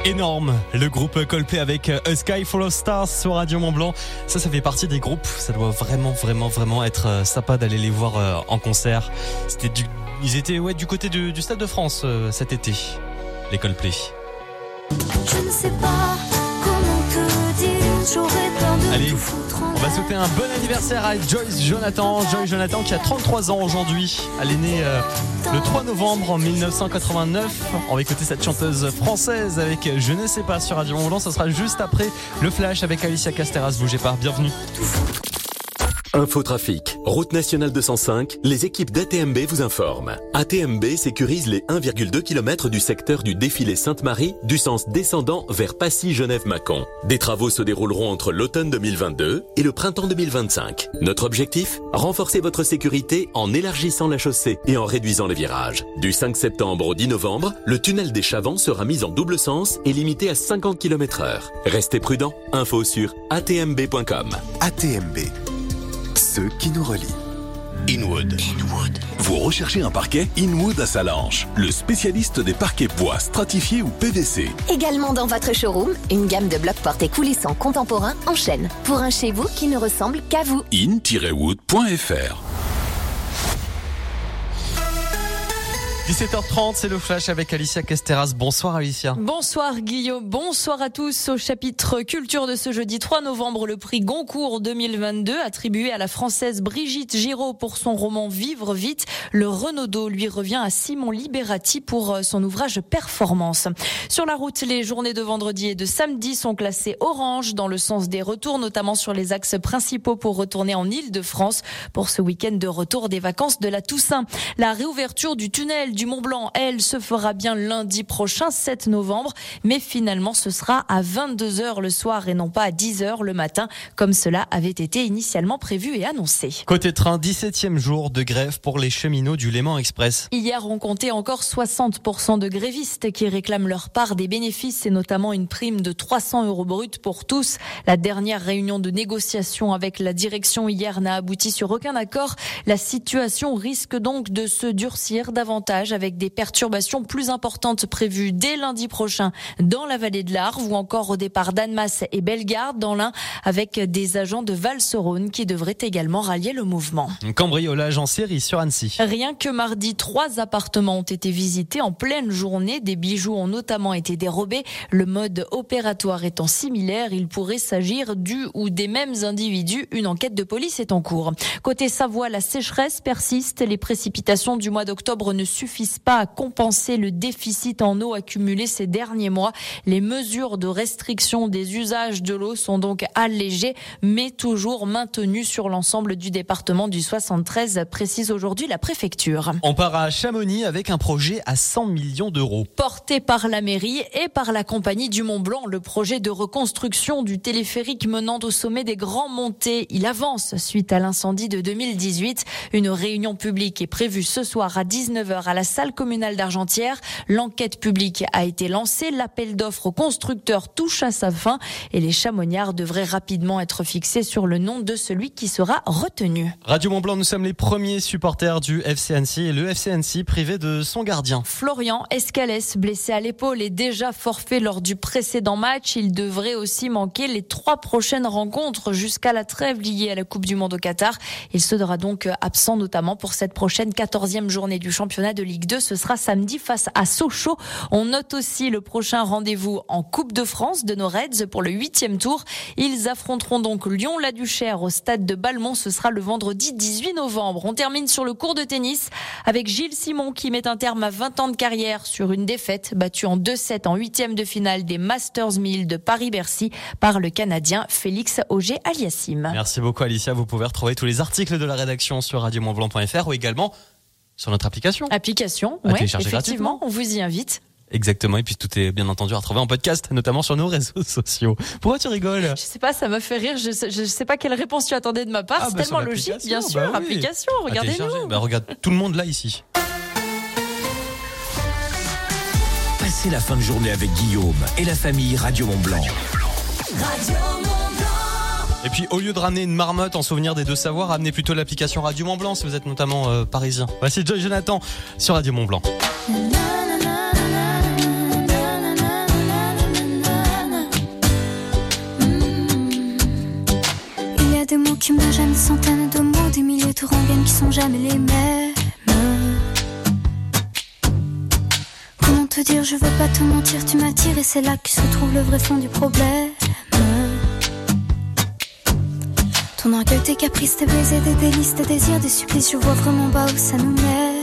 Énorme, le groupe Coldplay avec A Sky Full of Stars sur Radio Mont-Blanc. Ça, ça fait partie des groupes. Ça doit vraiment, vraiment, vraiment être sympa d'aller les voir en concert. C'était du, ils étaient ouais du côté du, du Stade de France euh, cet été, les Coldplay. Je ne sais pas comment te dire, j'aurais peur de Allez, tout foutre en on va souhaiter un bon anniversaire à Joyce Jonathan. Joyce Jonathan qui a trente-trois ans aujourd'hui. Elle est née euh, le trois novembre en mille neuf cent quatre-vingt-neuf. On va écouter cette chanteuse française avec Je ne sais pas sur Radio Mont-Blanc. Ça sera juste après le flash avec Alicia Casteras. Bougez pas, bienvenue. Infotrafic, route nationale deux cent cinq, les équipes d'A T M B vous informent. A T M B sécurise les un virgule deux kilomètres du secteur du défilé Sainte-Marie du sens descendant vers Passy-Genève-Mâcon. Des travaux se dérouleront entre l'automne deux mille vingt-deux et le printemps deux mille vingt-cinq. Notre objectif ? Renforcer votre sécurité en élargissant la chaussée et en réduisant les virages. Du cinq septembre au dix novembre, le tunnel des Chavants sera mis en double sens et limité à cinquante kilomètres heure. Restez prudents, info sur a t m b point com. A T M B. Ceux qui nous relient. Inwood. Inwood. Vous recherchez un parquet ? Inwood à Salanches, le spécialiste des parquets bois stratifiés ou P V C. Également dans votre showroom, une gamme de blocs portés coulissants contemporains en chêne. Pour un chez vous qui ne ressemble qu'à vous. in tiret wood point f r. dix-sept heures trente, c'est le flash avec Alicia Casteras. Bonsoir Alicia. Bonsoir Guillaume, bonsoir à tous. Au chapitre culture de ce jeudi trois novembre, le prix Goncourt deux mille vingt-deux attribué à la française Brigitte Giraud pour son roman Vivre vite. Le Renaudot lui revient à Simon Liberati pour son ouvrage Performance. Sur la route, les journées de vendredi et de samedi sont classées orange dans le sens des retours, notamment sur les axes principaux pour retourner en Île-de-France pour ce week-end de retour des vacances de la Toussaint. La réouverture du tunnel du Mont-Blanc, elle, se fera bien lundi prochain, sept novembre, mais finalement ce sera à vingt-deux heures le soir et non pas à dix heures le matin, comme cela avait été initialement prévu et annoncé. Côté train, dix-septième jour de grève pour les cheminots du Léman Express. Hier, on comptait encore soixante pour cent de grévistes qui réclament leur part des bénéfices et notamment une prime de trois cents euros bruts pour tous. La dernière réunion de négociation avec la direction hier n'a abouti sur aucun accord. La situation risque donc de se durcir davantage avec des perturbations plus importantes prévues dès lundi prochain dans la vallée de l'Arve ou encore au départ d'Annemasse et Bellegarde dans l'Ain avec des agents de Val-Sorone qui devraient également rallier le mouvement. Un cambriolage en série sur Annecy. Rien que mardi, trois appartements ont été visités en pleine journée. Des bijoux ont notamment été dérobés. Le mode opératoire étant similaire, il pourrait s'agir du ou des mêmes individus. Une enquête de police est en cours. Côté Savoie, la sécheresse persiste. Les précipitations du mois d'octobre ne suffisent pas à compenser le déficit en eau accumulé ces derniers mois. Les mesures de restriction des usages de l'eau sont donc allégées, mais toujours maintenues sur l'ensemble du département du soixante-treize, précise aujourd'hui la préfecture. On part à Chamonix avec un projet à cent millions d'euros. Porté par la mairie et par la compagnie du Mont-Blanc, le projet de reconstruction du téléphérique menant au sommet des Grands Montées, il avance suite à l'incendie de deux mille dix-huit. Une réunion publique est prévue ce soir à dix-neuf heures à la salle communale d'Argentière. L'enquête publique a été lancée. L'appel d'offres aux constructeurs touche à sa fin et les Chamoniards devraient rapidement être fixés sur le nom de celui qui sera retenu. Radio Mont-Blanc, nous sommes les premiers supporters du F C Annecy et le F C Annecy privé de son gardien. Florian Escalès, blessé à l'épaule et déjà forfait lors du précédent match. Il devrait aussi manquer les trois prochaines rencontres jusqu'à la trêve liée à la Coupe du Monde au Qatar. Il sera donc absent notamment pour cette prochaine quatorzième journée du championnat de Ligue deux. Ce sera samedi face à Sochaux. On note aussi le prochain rendez-vous en Coupe de France de nos Reds pour le huitième tour. Ils affronteront donc Lyon-la-Duchère au stade de Balmont. Ce sera le vendredi dix-huit novembre. On termine sur le court de tennis avec Gilles Simon qui met un terme à vingt ans de carrière sur une défaite battue en deux sept en huitième de finale des Masters mille de Paris-Bercy par le Canadien Félix Auger-Aliassime. Merci beaucoup Alicia. Vous pouvez retrouver tous les articles de la rédaction sur radio mont blanc point f r ou également sur notre application. Application, oui, effectivement, on vous y invite. Exactement, et puis tout est bien entendu à retrouver en podcast, notamment sur nos réseaux sociaux. Pourquoi tu rigoles ? Je sais pas, ça me fait rire, je sais, je sais pas quelle réponse tu attendais de ma part, ah, c'est bah tellement logique, bien sûr, bah oui. Application, regardez-nous. Bah regarde, tout le monde là ici. Passez la fin de journée avec Guillaume et la famille Radio Mont-Blanc. Radio Mont-Blanc. Et puis au lieu de ramener une marmotte en souvenir des deux savoirs, ramenez plutôt l'application Radio Mont-Blanc si vous êtes notamment euh, parisien. Voici Joy Jonathan sur Radio Mont-Blanc. centaine de mots, des milliers de rengaines qui sont jamais les mêmes. Comment te dire, je veux pas te mentir, tu m'attires et c'est là que se trouve le vrai fond du problème. Ton orgueil, tes caprices, tes baisers, des délices, tes désirs, des supplices, je vois vraiment pas où ça nous mène.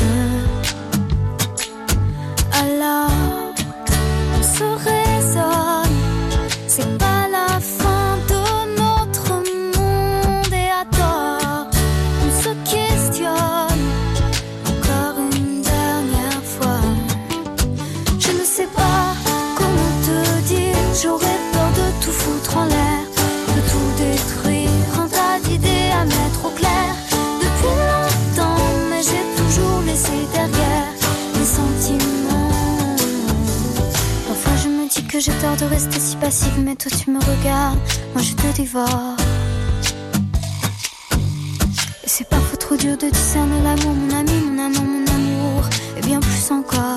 Alors, on se raisonne, c'est pas la fin de notre monde et à tort, on se questionne encore une dernière fois. Je ne sais pas comment te dire, j'aurais peur de tout foutre en l'air, de tout détruire, un tas d'idées à mettre au clair. Depuis longtemps, mais j'ai toujours laissé derrière mes sentiments. Parfois je me dis que j'ai tort de rester si passive, mais toi tu me regardes, moi je te dévore. Et c'est parfois trop dur de discerner l'amour, mon ami, mon amant, mon amour, et bien plus encore.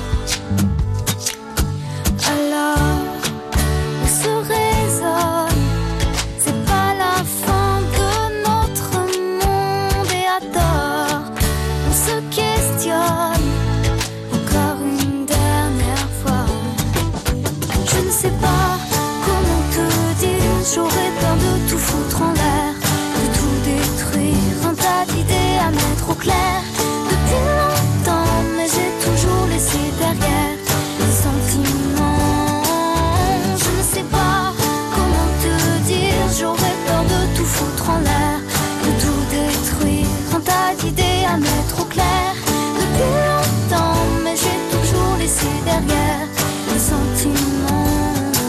Alors, on se raisonne, c'est pas la fin de notre monde et à tort, on se questionne encore une dernière fois. Je ne sais pas comment te dire, j'aurais peur de tout foutre en l'air, de tout détruire, un tas d'idées à mettre au clair. Depuis longtemps, mais j'ai toujours laissé derrière les sentiments. Je ne sais pas comment te dire, j'aurais peur de tout foutre en l'air, de tout détruire, un tas d'idées à mettre au clair. Depuis longtemps, mais j'ai toujours laissé derrière les sentiments.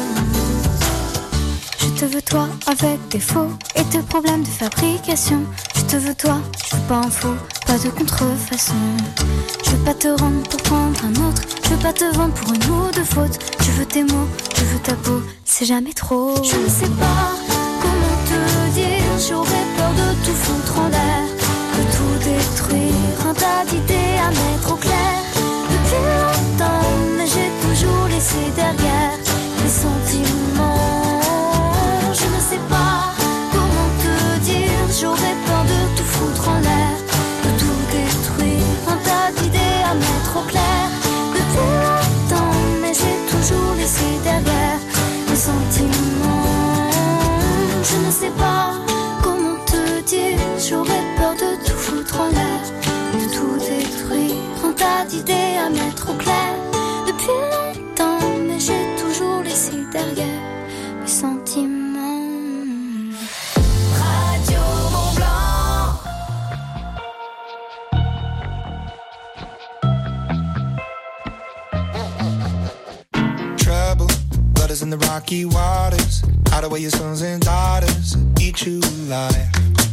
Je te veux toi avec tes faux et tes problèmes de fabrication. Je te veux toi, je veux pas un faux, pas de contrefaçon. Je veux pas te rendre pour prendre un autre, je veux pas te vendre pour une ou deux fautes. Je veux tes mots, je veux ta peau, c'est jamais trop. Je ne sais pas comment te dire, j'aurais peur de tout foutre en l'air, de tout détruire, un tas d'idées à mettre au clair. Depuis longtemps, mais j'ai toujours laissé derrière les sentiments. Je ne sais pas comment te dire, j'aurais peur de tout foutre en l'air, de tout détruire, un tas d'idées à mettre au clair. Depuis longtemps, mais j'ai toujours laissé derrière les sentiments. Je ne sais pas comment te dire, j'aurais peur de tout foutre en l'air, de tout détruire, un tas d'idées à mettre au clair. Depuis longtemps, mais j'ai toujours laissé derrière les sentiments. Radio Mont-Blanc. Trouble, blood is in the rocky waters. Hide away your sons and daughters, eat you alive.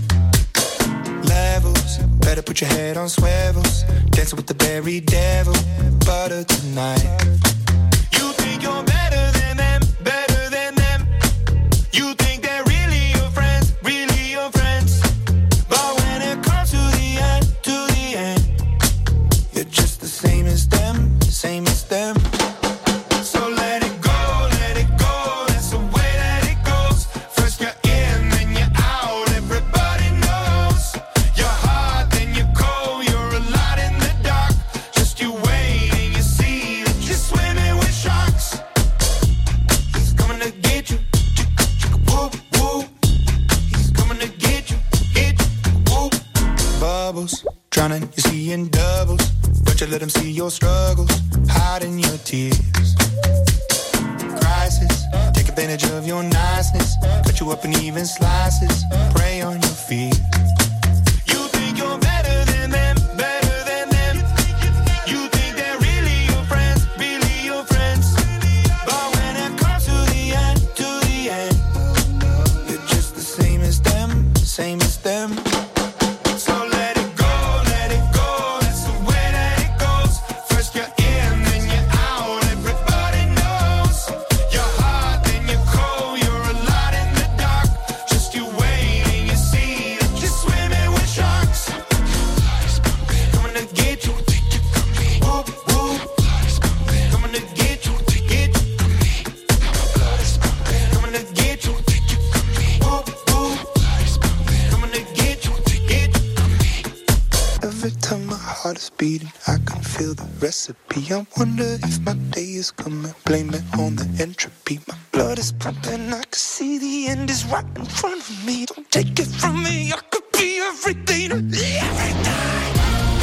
Levels, better put your head on swivels. Dancing with the very devil, butter tonight. You think you're better than them, better than them. You think they're really your friends, really your friends. But when it comes to the end, to the end, you're just the same as them, same as them. So let it go, let it go, that's the way that it goes. First you're in, then you're out, everybody knows. You're hot, then you're cold, you're a lot in the dark. Just you wait and you see that you're swimming with sharks. He's coming to get you, whoop, whoop. He's coming to get you, get you, whoop. Bubbles, drowning, you're seeing doubles. Don't you let him see your struggles, hiding your tears. Crisis, take advantage of your niceness. Cut you up in even slices, prey on your fears. You think you're better than them, better than them. You think they're really your friends, really your friends. But when it comes to the end, to the end, you're just the same as them, same as them. So let it go, let it go, that's the way that it goes. First you're in, then you're out, everybody knows. You're hot, then you're cold, you're a lot in the dark. Just you wait and you see that you're swimming. beating, I can feel the recipe. I wonder if my day is coming, blame it on the entropy. My blood is pumping, I can see the end is right in front of me. Don't take it from me, I could be everything to me, everything.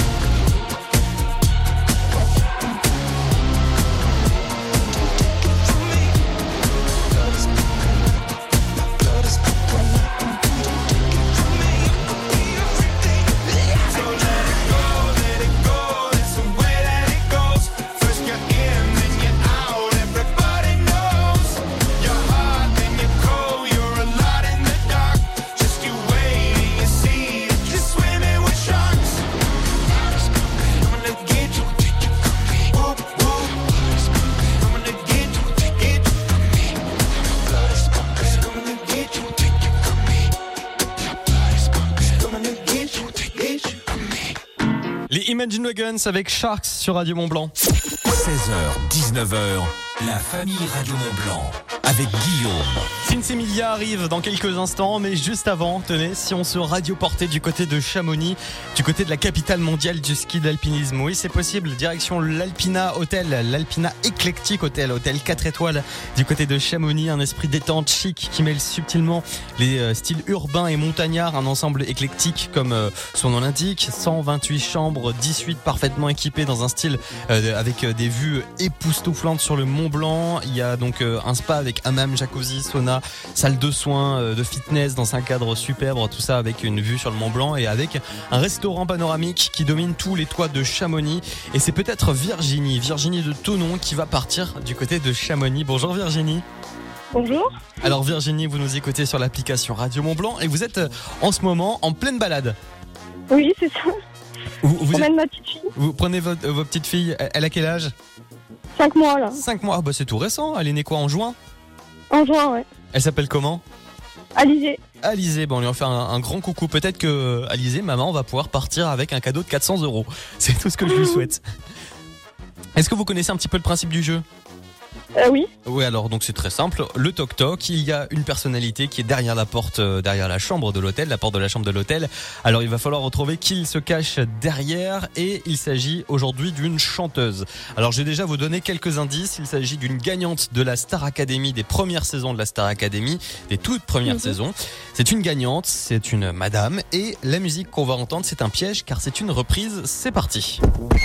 Imagine Dragons avec Sharks sur Radio Mont-Blanc. seize heures, dix-neuf heures, la famille Radio Mont-Blanc avec Guillaume. Sinsemilia arrive dans quelques instants, mais juste avant, tenez, si on se radioportait du côté de Chamonix, du côté de la capitale mondiale du ski d'alpinisme, oui c'est possible, direction l'Alpina Hotel, l'Alpina Eclectic Hotel, hôtel quatre étoiles du côté de Chamonix, un esprit détente chic qui mêle subtilement les euh, styles urbains et montagnards, un ensemble éclectique comme euh, son nom l'indique, cent vingt-huit chambres, dix-huit parfaitement équipées dans un style euh, avec euh, des vues époustouflantes sur le Mont Blanc. Il y a donc euh, un spa avec hammam, jacuzzi, sauna, salle de soins, euh, de fitness dans un cadre superbe, tout ça avec une vue sur le Mont Blanc et avec un restaurant panoramique qui domine tous les toits de Chamonix. Et c'est peut-être Virginie, Virginie de Thonon qui va partir du côté de Chamonix. Bonjour Virginie. Bonjour. Alors Virginie, vous nous écoutez sur l'application Radio Mont Blanc et vous êtes en ce moment en pleine balade. Oui, c'est ça. Vous, vous, emmène êtes, ma petite fille. Vous prenez votre, euh, votre petite fille, elle a quel âge? cinq mois là. cinq mois, ah bah c'est tout récent, elle est née quoi, en juin? En juin, ouais. Elle s'appelle comment? Alizé. Alizé, bon on lui en fait un, un grand coucou. Peut-être que Alizé, maman va pouvoir partir avec un cadeau de quatre cents euros. C'est tout ce que je lui souhaite. Est-ce que vous connaissez un petit peu le principe du jeu? Euh, oui. Oui, alors donc c'est très simple. Le toc-toc, il y a une personnalité qui est derrière la porte, euh, derrière la chambre de l'hôtel, la porte de la chambre de l'hôtel. Alors il va falloir retrouver qui se cache derrière et il s'agit aujourd'hui d'une chanteuse. Alors je vais déjà vous donner quelques indices. Il s'agit d'une gagnante de la Star Academy, des premières saisons de la Star Academy, des toutes premières mmh. saisons. C'est une gagnante, c'est une madame et la musique qu'on va entendre c'est un piège car c'est une reprise. C'est parti.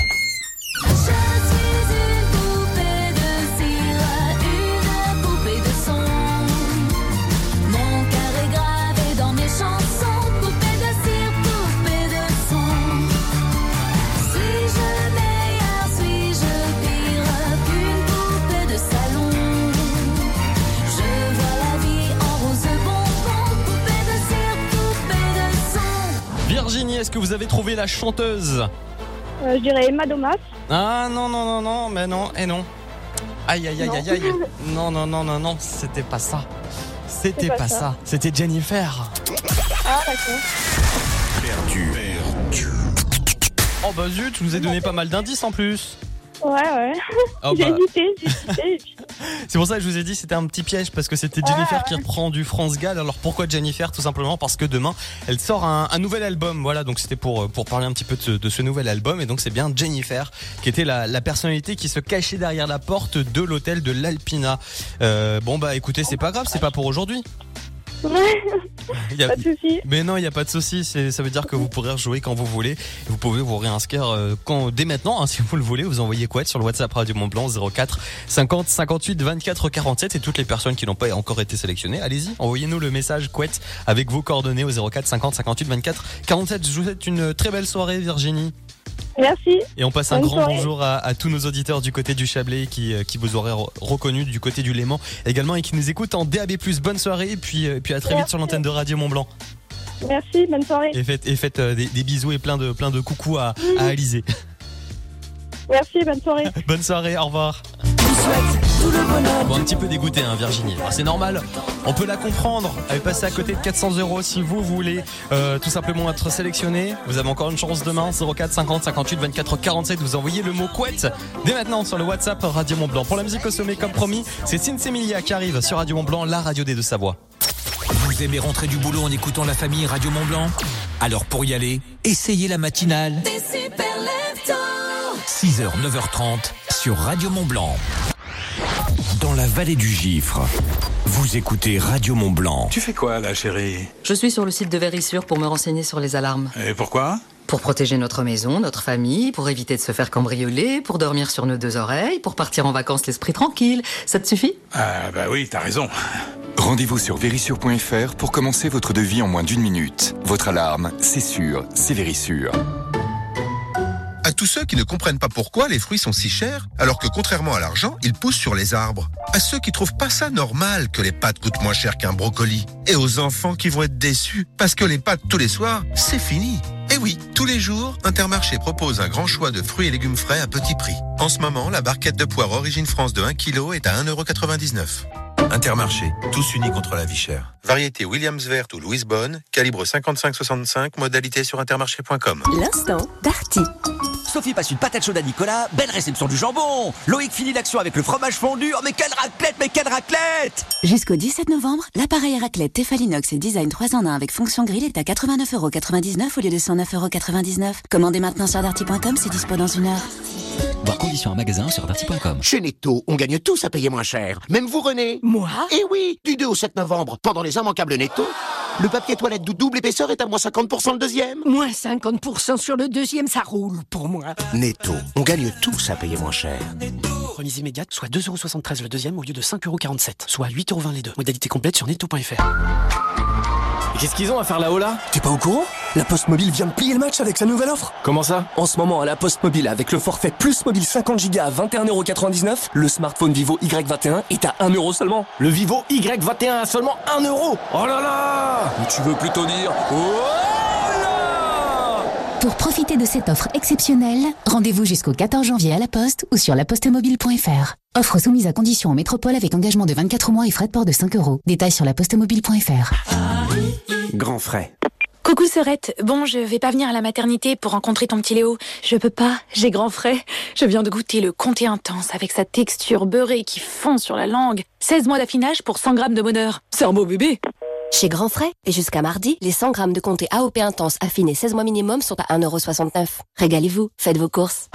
Virginie, est-ce que vous avez trouvé la chanteuse? euh, Je dirais Emma Domas. Ah non, non, non, non, mais non, et non. Aïe, aïe, aïe, aïe, aïe. Non, non, non, non, non, c'était pas ça. C'était pas, pas ça. ça. C'était Jennifer. Ah, d'accord. Perdu. Perdu. Oh bah zut, je vous ai donné pas mal d'indices en plus. Ouais, ouais. Oh j'ai bah... hésité, j'ai hésité. C'est pour ça que je vous ai dit c'était un petit piège parce que c'était Jennifer ah, qui reprend du France Gall. Alors pourquoi Jennifer? Tout simplement parce que demain elle sort un, un nouvel album. Voilà, donc c'était pour pour parler un petit peu de, de ce nouvel album et donc c'est bien Jennifer qui était la, la personnalité qui se cachait derrière la porte de l'hôtel de l'Alpina. Euh, bon bah écoutez, c'est pas grave, c'est pas pour aujourd'hui. A, pas de soucis. Mais non, il n'y a pas de soucis. C'est, ça veut dire que vous pourrez rejouer quand vous voulez. Vous pouvez vous réinscrire euh, quand, dès maintenant, hein, si vous le voulez. Vous envoyez quoi sur le WhatsApp Radio Mont Blanc zéro quatre cinquante cinquante-huit vingt-quatre quarante-sept. Et toutes les personnes qui n'ont pas encore été sélectionnées, allez-y, envoyez-nous le message couette avec vos coordonnées au zéro quatre cinquante cinquante-huit vingt-quatre quarante-sept. Je vous souhaite une très belle soirée, Virginie. Merci. Et on passe un Bonne grand soirée. bonjour à, à tous nos auditeurs du côté du Chablais qui, qui vous auraient re- reconnu du côté du Léman également et qui nous écoutent en D A B plus. Bonne soirée et puis, et puis à très Merci. vite sur l'antenne de Radio Mont Blanc. Merci, bonne soirée. Et faites, et faites euh, des, des bisous et plein de, plein de coucou à, mmh. à Alizé. Merci, bonne soirée. Bonne soirée, au revoir. Tout le bonheur. Bon, un petit peu dégoûté, hein, Virginie. Alors, c'est normal, on peut la comprendre. Elle est passée à côté de quatre cents euros. Si vous voulez euh, tout simplement être sélectionné, vous avez encore une chance demain. zéro quatre cinquante cinquante-huit vingt-quatre quarante-sept. Vous envoyez le mot couette dès maintenant sur le WhatsApp Radio Mont Blanc. Pour la musique au sommet, comme promis, c'est Sinsemilia qui arrive sur Radio Mont Blanc, la radio des Deux-Savoie. Vous aimez rentrer du boulot en écoutant la famille Radio Mont Blanc? Alors pour y aller, essayez la matinale Des super lève-tôt. six heures neuf heures trente sur Radio Mont-Blanc. Dans la vallée du Gifre, vous écoutez Radio Mont-Blanc. Tu fais quoi là, chérie? Je suis sur le site de Vérissure pour me renseigner sur les alarmes. Et pourquoi? Pour protéger notre maison, notre famille, pour éviter de se faire cambrioler, pour dormir sur nos deux oreilles, pour partir en vacances l'esprit tranquille. Ça te suffit? Ah bah oui, t'as raison. Rendez-vous sur vérissure point f r pour commencer votre devis en moins d'une minute. Votre alarme, c'est sûr, c'est Vérissure. À tous ceux qui ne comprennent pas pourquoi les fruits sont si chers, alors que contrairement à l'argent, ils poussent sur les arbres. À ceux qui trouvent pas ça normal que les pâtes coûtent moins cher qu'un brocoli. Et aux enfants qui vont être déçus, parce que les pâtes tous les soirs, c'est fini. Et oui, tous les jours, Intermarché propose un grand choix de fruits et légumes frais à petit prix. En ce moment, la barquette de poire Origine France de un kilo est à un euro quatre-vingt-dix-neuf. Intermarché, tous unis contre la vie chère. Variété Williams verte ou Louise Bonne, calibre cinquante-cinq soixante-cinq, modalité sur intermarché point com. L'instant Darty. Sophie passe une patate chaude à Nicolas, belle réception du jambon. Loïc finit l'action avec le fromage fondu. Oh mais quelle raclette, mais quelle raclette! Jusqu'au dix-sept novembre, l'appareil raclette Tefalinox et Design trois en un avec fonction grill est à quatre-vingt-neuf euros quatre-vingt-dix-neuf au lieu de cent neuf euros quatre-vingt-dix-neuf. Commandez maintenant sur darty point com, c'est dispo dans une heure. Voir conditions en magasin sur darty point com. Chez Netto, on gagne tous à payer moins cher. Même vous, René. Moi? Eh oui, du deux au sept novembre, pendant les immanquables Netto, le papier toilette de double épaisseur est à moins cinquante pour cent le deuxième. Moins cinquante pour cent sur le deuxième, ça roule pour moi. Netto, on gagne tous à payer moins cher. Remise immédiate, soit deux euros soixante-treize le deuxième au lieu de cinq euros quarante-sept, soit huit euros vingt les deux. Modalité complète sur netto point f r. Qu'est-ce qu'ils ont à faire là-haut là? T'es pas au courant? La Poste Mobile vient de plier le match avec sa nouvelle offre. Comment ça? En ce moment, à la Poste Mobile, avec le forfait plus mobile cinquante gigas à vingt et un euros quatre-vingt-dix-neuf, le smartphone Vivo Y vingt et un est à un euro seulement. Le Vivo Y vingt et un à seulement un euro? Oh là là! Ou tu veux plutôt dire... Oh là! Pour profiter de cette offre exceptionnelle, rendez-vous jusqu'au quatorze janvier à la Poste ou sur la poste mobile point f r. Offre soumise à condition en métropole avec engagement de vingt-quatre mois et frais de port de cinq euros. Détails sur la poste mobile point f r. Grand frais. Coucou Sorette, bon je vais pas venir à la maternité pour rencontrer ton petit Léo. Je peux pas, j'ai grand frais. Je viens de goûter le Comté Intense avec sa texture beurrée qui fond sur la langue. seize mois d'affinage pour cent grammes de bonheur. C'est un beau bébé. Chez Grand Frais, et jusqu'à mardi, les cent grammes de Comté A O P Intense affinés seize mois minimum sont à un euro soixante-neuf. Régalez-vous, faites vos courses.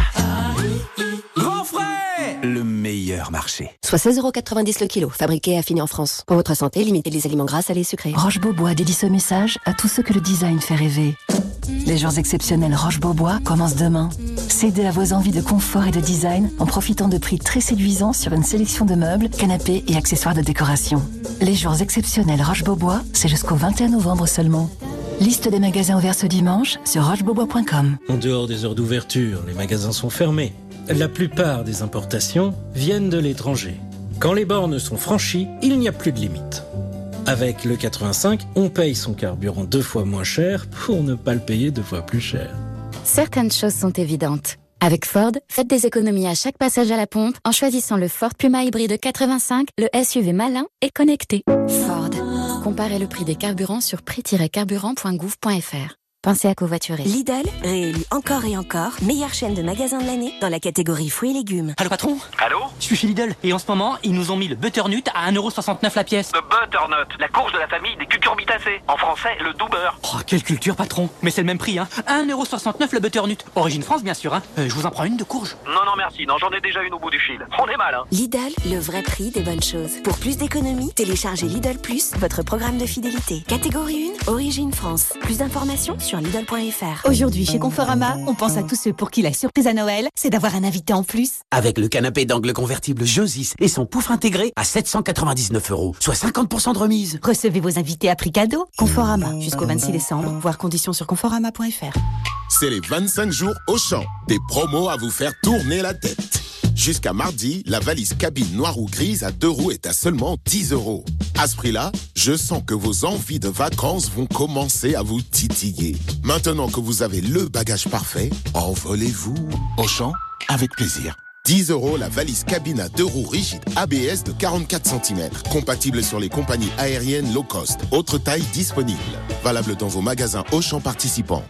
Grand frais! Le meilleur marché. Soit seize euros quatre-vingt-dix le kilo, fabriqué et affiné en France. Pour votre santé, limitez les aliments gras, salés et sucrés. Roche-Beaubois dédie ce message à tous ceux que le design fait rêver. Les jours exceptionnels Roche-Beaubois commencent demain. Cédez à vos envies de confort et de design en profitant de prix très séduisants sur une sélection de meubles, canapés et accessoires de décoration. Les jours exceptionnels Roche-Beaubois, c'est jusqu'au vingt et un novembre seulement. Liste des magasins ouverts ce dimanche sur roche beaubois point com. En dehors des heures d'ouverture, les magasins sont fermés. La plupart des importations viennent de l'étranger. Quand les bornes sont franchies, il n'y a plus de limite. Avec le quatre-vingt-cinq, on paye son carburant deux fois moins cher pour ne pas le payer deux fois plus cher. Certaines choses sont évidentes. Avec Ford, faites des économies à chaque passage à la pompe en choisissant le Ford Puma hybride quatre-vingt-cinq, le S U V malin et connecté. Ford. Comparez le prix des carburants sur prix tiret carburant point gouv point f r. Pensez à covoiturer. Lidl, réélu encore et encore, meilleure chaîne de magasins de l'année dans la catégorie fruits et légumes. Allô patron? Allô? Je suis chez Lidl et en ce moment, ils nous ont mis le butternut à un euro soixante-neuf la pièce. Le butternut, la courge de la famille des cucurbitacées. En français, le doux beurre. Oh, quelle culture patron! Mais c'est le même prix, hein. un euro soixante-neuf le butternut. Origine France, bien sûr, hein. Euh, je vous en prends une de courge. Non, non, merci. Non, j'en ai déjà une au bout du fil. On est mal, hein. Lidl, le vrai prix des bonnes choses. Pour plus d'économies, téléchargez Lidl Plus, votre programme de fidélité. Catégorie un, Origine France. Plus d'informations sur lidl point f r. Aujourd'hui, chez Conforama, on pense à tous ceux pour qui la surprise à Noël, c'est d'avoir un invité en plus. Avec le canapé d'angle convertible Josis et son poufre intégré à sept cent quatre-vingt-dix-neuf euros, soit cinquante pour cent de remise. Recevez vos invités à prix cadeau. Conforama, jusqu'au vingt-six décembre, voir conditions sur conforama point f r. C'est les vingt-cinq jours Auchan. Des promos à vous faire tourner la tête. Jusqu'à mardi, la valise cabine noire ou grise à deux roues est à seulement dix euros. À ce prix-là, je sens que vos envies de vacances vont commencer à vous titiller. Maintenant que vous avez le bagage parfait, envolez-vous. Auchan, avec plaisir. dix euros la valise cabine à deux roues rigide A B S de quarante-quatre centimètres. Compatible sur les compagnies aériennes low cost. Autre taille disponible. Valable dans vos magasins Auchan participants.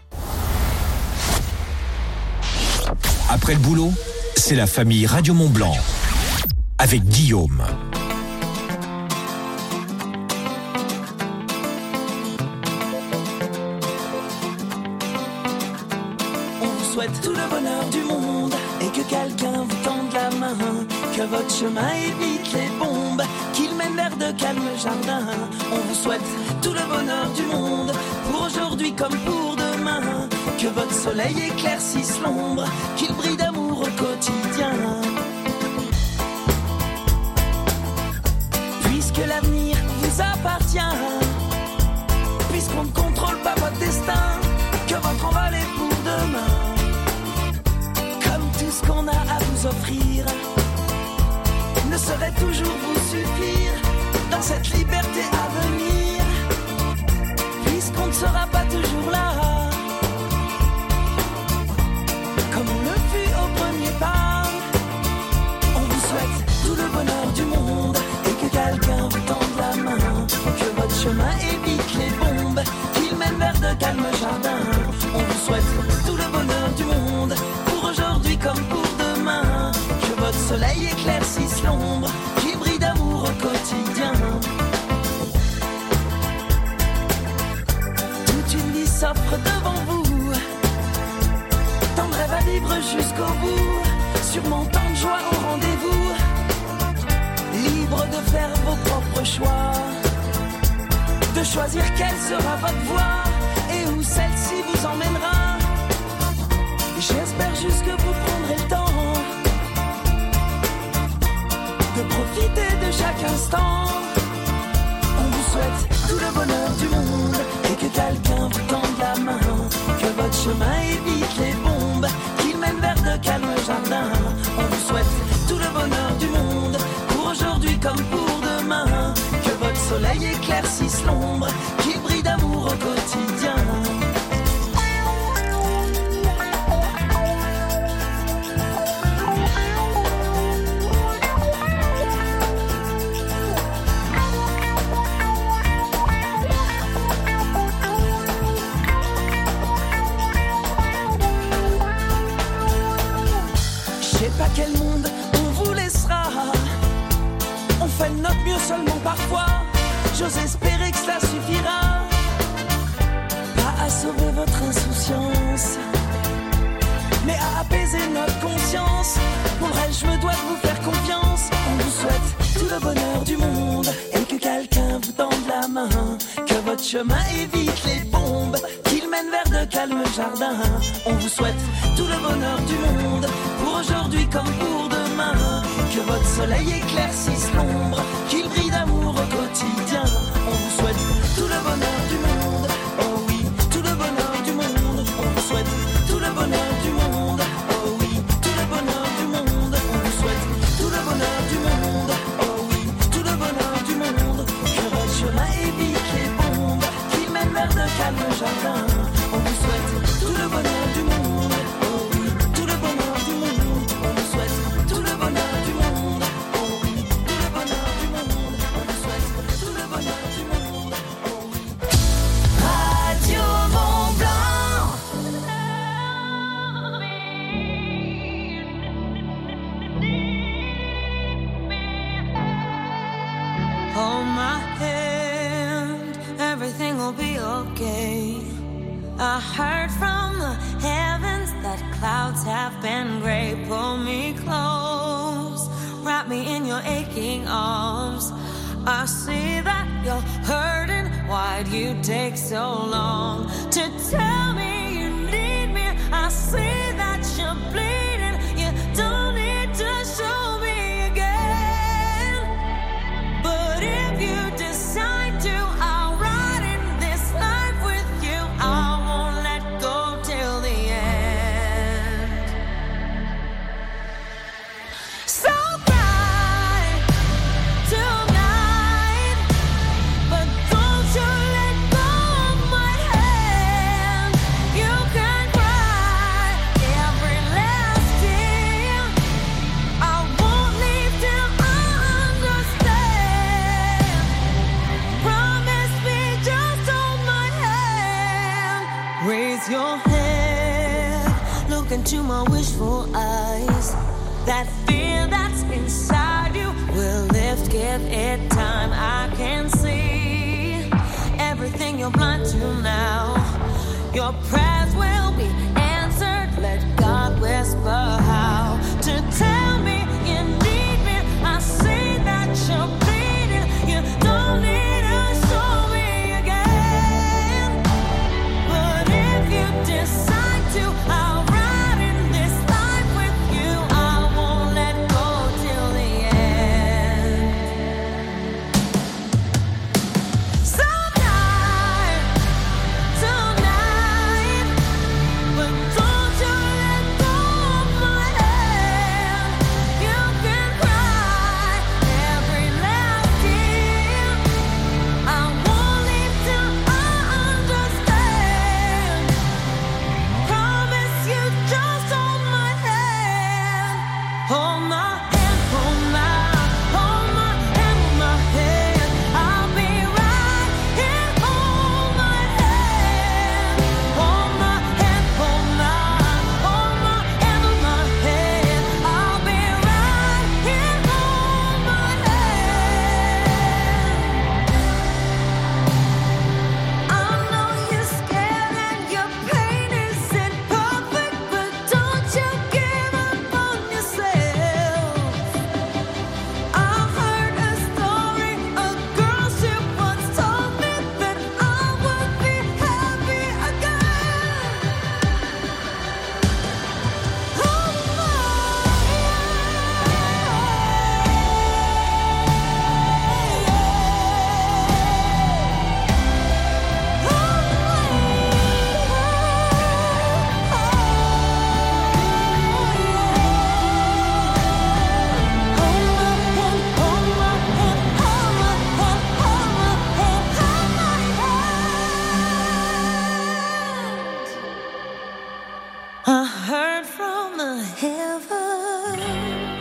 Après le boulot, c'est la famille Radio Mont-Blanc avec Guillaume. On vous souhaite tout le bonheur du monde et que que quelqu'un vous tende la main, que votre chemin évite les bombes, qu'il mène vers de calmes jardins. On vous souhaite tout le bonheur du monde, pour aujourd'hui comme pour demain, que votre soleil éclaircisse l'ombre, qu'il brille d'amour au quotidien. Puisque l'avenir vous appartient, puisqu'on ne contrôle pas votre destin, que votre envol est pour demain. Comme tout ce qu'on a à vous offrir ne saurait toujours vous suffire dans cette liberté à venir, puisqu'on ne sera pas toujours là, comme on le fut au premier pas. On vous souhaite tout le bonheur du monde, et que quelqu'un vous tende la main, que votre chemin évite les bombes, qu'il mène vers de calmes jardins. On vous souhaite tout le bonheur du monde, pour aujourd'hui comme pour demain, que votre soleil éclaircisse l'ombre, qu'il brille d'amour au quotidien. Toute une vie s'offre devant vous, tant de rêves à vivre jusqu'au bout, surmontant de joie au rendez-vous, libre de faire vos propres choix, de choisir quelle sera votre voie et où celle-ci vous emmènera. J'espère juste que vous prendrez le temps de profiter de chaque instant. On vous souhaite tout le bonheur du monde, et que quelqu'un vous tende la main, que votre chemin évite les bombes, qu'il mène vers de calmes jardins. On vous souhaite tout le bonheur du monde, pour aujourd'hui comme pour demain, que votre soleil éclaircisse l'ombre, qu'il brille d'amour au quotidien. Quel monde on vous laissera, on fait de notre mieux seulement parfois, j'ose espérer que cela suffira, pas à sauver votre insouciance, mais à apaiser notre conscience. Pour le reste, je me dois de vous faire confiance. On vous souhaite tout le bonheur du monde, et que quelqu'un vous tende la main, que votre chemin évite les bombes, qu'il mène vers de calmes jardins. On vous souhaite tout le bonheur du monde, pour aujourd'hui comme pour demain, que votre soleil éclaircisse l'ombre, qu'il brille d'amour au quotidien. On vous souhaite tout le bonheur du monde, oh oui, tout le bonheur du monde. On vous souhaite tout le bonheur du monde, oh oui, tout le bonheur du monde. On vous souhaite tout le bonheur du monde, oh oui, tout le bonheur du monde, que votre chemin évite les bombes, qu'il mène vers de calmes jardins. On vous souhaite tout le bonheur du monde, oh oui, tout le bonheur du monde. On vous souhaite tout le bonheur du monde, oh oui, tout le bonheur du monde. On vous souhaite tout le bonheur du monde, oh oui. Radio Mont Blanc. Hold my hand, everything will be okay. I heard from the heavens that clouds have been gray. Pull me close, wrap me in your aching arms. I see that you're hurting, why'd you take so long to tell me you need me? I see that you're bleeding, you don't need to show me again. But if you decide to, I'll ride in this life with you. I won't let go till the end. So cry tonight, but don't you let go of my hand. You can cry every last tear. I won't leave till I understand. Promise me, just hold my hand. Raise your head, look into my wishful eyes. That fear that's inside you will lift, give it time. I can see everything you're blind to now. Your prayers will be answered. Let God whisper how.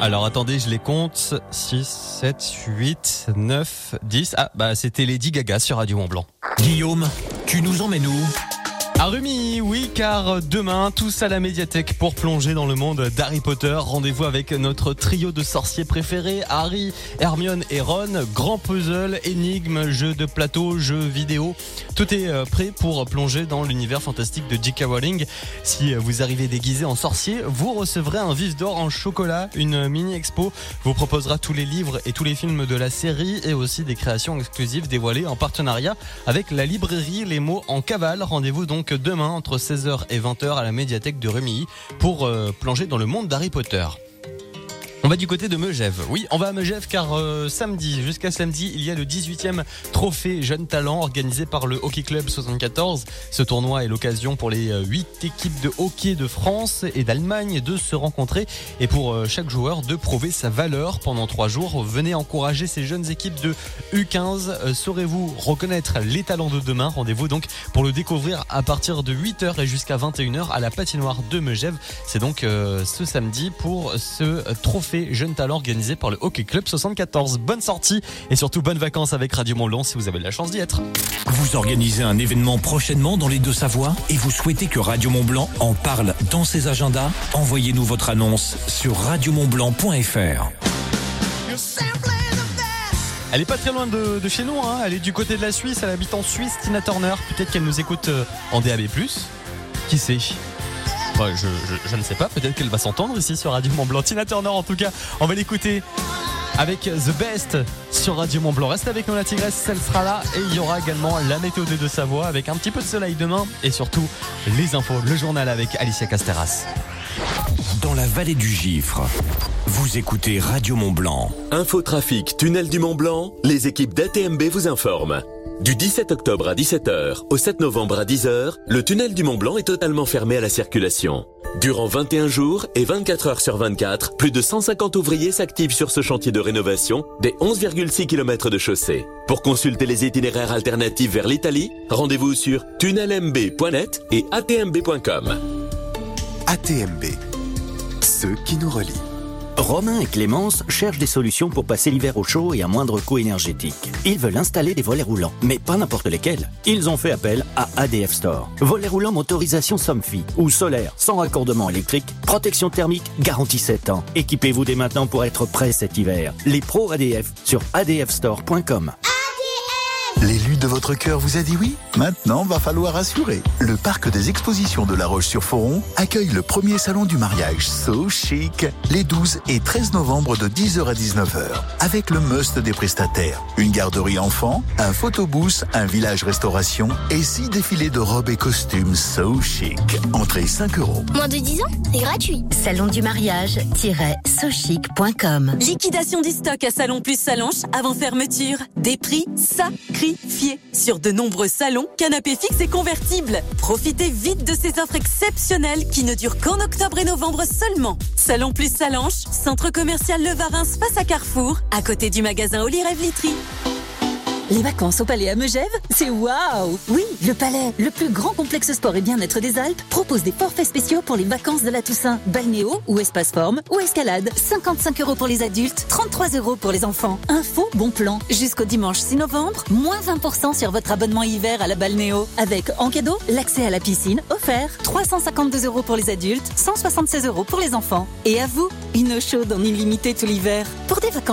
Alors attendez, je les compte. six, sept, huit, neuf, dix. Ah bah c'était Lady Gaga sur Radio Mont-Blanc. Guillaume, tu nous emmènes où ? À Rumilly, oui, car demain, tous à la médiathèque pour plonger dans le monde d'Harry Potter. Rendez-vous avec notre trio de sorciers préférés, Harry, Hermione et Ron. Grand puzzle, énigmes, jeux de plateau, jeux vidéo. Tout est prêt pour plonger dans l'univers fantastique de J K Rowling. Si vous arrivez déguisé en sorcier, vous recevrez un vif d'or en chocolat. Une mini-expo vous proposera tous les livres et tous les films de la série et aussi des créations exclusives dévoilées en partenariat avec la librairie Les Mots en Cavale. Rendez-vous donc demain entre seize heures et vingt heures à la médiathèque de Rumilly pour euh, plonger dans le monde d'Harry Potter. On va du côté de Megève. Oui, on va à Megève car euh, samedi, jusqu'à samedi, il y a le dix-huitième trophée Jeunes Talents organisé par le Hockey Club soixante-quatorze. Ce tournoi est l'occasion pour les huit équipes de hockey de France et d'Allemagne de se rencontrer et pour euh, chaque joueur de prouver sa valeur pendant trois jours. Venez encourager ces jeunes équipes de U quinze. Euh, saurez-vous reconnaître les talents de demain ? Rendez-vous donc pour le découvrir à partir de huit heures et jusqu'à vingt et une heures à la patinoire de Megève. C'est donc euh, ce samedi pour ce trophée Jeunes Talents organisé par le Hockey Club soixante-quatorze. Bonne sortie et surtout bonnes vacances avec Radio Mont-Blanc si vous avez la chance d'y être. Vous organisez un événement prochainement dans les Deux-Savoies et vous souhaitez que Radio Mont-Blanc en parle dans ses agendas ? Envoyez-nous votre annonce sur radio mont blanc point f r. Elle est pas très loin de, de chez nous, hein. Elle est du côté de la Suisse, elle habite en Suisse, Tina Turner. Peut-être qu'elle nous écoute en D A B plus. Qui sait ? Ouais, je, je, je ne sais pas, peut-être qu'elle va s'entendre ici sur Radio Mont-Blanc. Tina Turner en tout cas, on va l'écouter avec The Best sur Radio Mont-Blanc. Reste avec nous la Tigresse, elle sera là et il y aura également la météo des Deux-Savoies avec un petit peu de soleil demain et surtout les infos, le journal avec Alicia Casteras. Dans la vallée du Gifre, vous écoutez Radio Mont-Blanc. Infotrafic, tunnel du Mont-Blanc, les équipes d'A T M B vous informent. Du dix-sept octobre à dix-sept heures au sept novembre à dix heures, le tunnel du Mont-Blanc est totalement fermé à la circulation. Durant vingt et un jours et vingt-quatre heures sur vingt-quatre, plus de cent cinquante ouvriers s'activent sur ce chantier de rénovation des onze virgule six kilomètres de chaussée. Pour consulter les itinéraires alternatifs vers l'Italie, rendez-vous sur tunnel m b point net et a t m b point com. A T M B, ceux qui nous relient. Romain et Clémence cherchent des solutions pour passer l'hiver au chaud et à moindre coût énergétique. Ils veulent installer des volets roulants, mais pas n'importe lesquels. Ils ont fait appel à A D F Store. Volets roulants motorisation Somfy ou solaire, sans raccordement électrique, protection thermique, garantie sept ans. Équipez-vous dès maintenant pour être prêt cet hiver. Les pros A D F sur a d f store point com. L'élu de votre cœur vous a dit oui ? Maintenant, va falloir assurer. Le parc des expositions de La Roche-sur-Foron accueille le premier salon du mariage So Chic les douze et treize novembre de dix heures à dix-neuf heures. Avec le must des prestataires. Une garderie enfant, un photobooth, un village restauration et six défilés de robes et costumes So Chic. Entrée cinq euros. Moins de dix ans, c'est gratuit. Salon du mariage so chic point com. Liquidation du stock à Salon Plus Salonche avant fermeture. Des prix sacrifiés sur de nombreux salons, canapés fixes et convertibles. Profitez vite de ces offres exceptionnelles qui ne durent qu'en octobre et novembre seulement. Salon Plus Salonche, centre commercial Le Varins face à Carrefour, à côté du magasin Oli Rêve Litry. Les vacances au Palais à Megève, c'est waouh! Oui, le Palais, le plus grand complexe sport et bien-être des Alpes, propose des forfaits spéciaux pour les vacances de la Toussaint. Balnéo ou espace forme ou escalade. cinquante-cinq euros pour les adultes, trente-trois euros pour les enfants. Info, bon plan. Jusqu'au dimanche six novembre, moins vingt pour cent sur votre abonnement hiver à la Balnéo. Avec, en cadeau, l'accès à la piscine offert. trois cent cinquante-deux euros pour les adultes, cent soixante-seize euros pour les enfants. Et à vous, une eau chaude en illimité tout l'hiver. Pour des vacances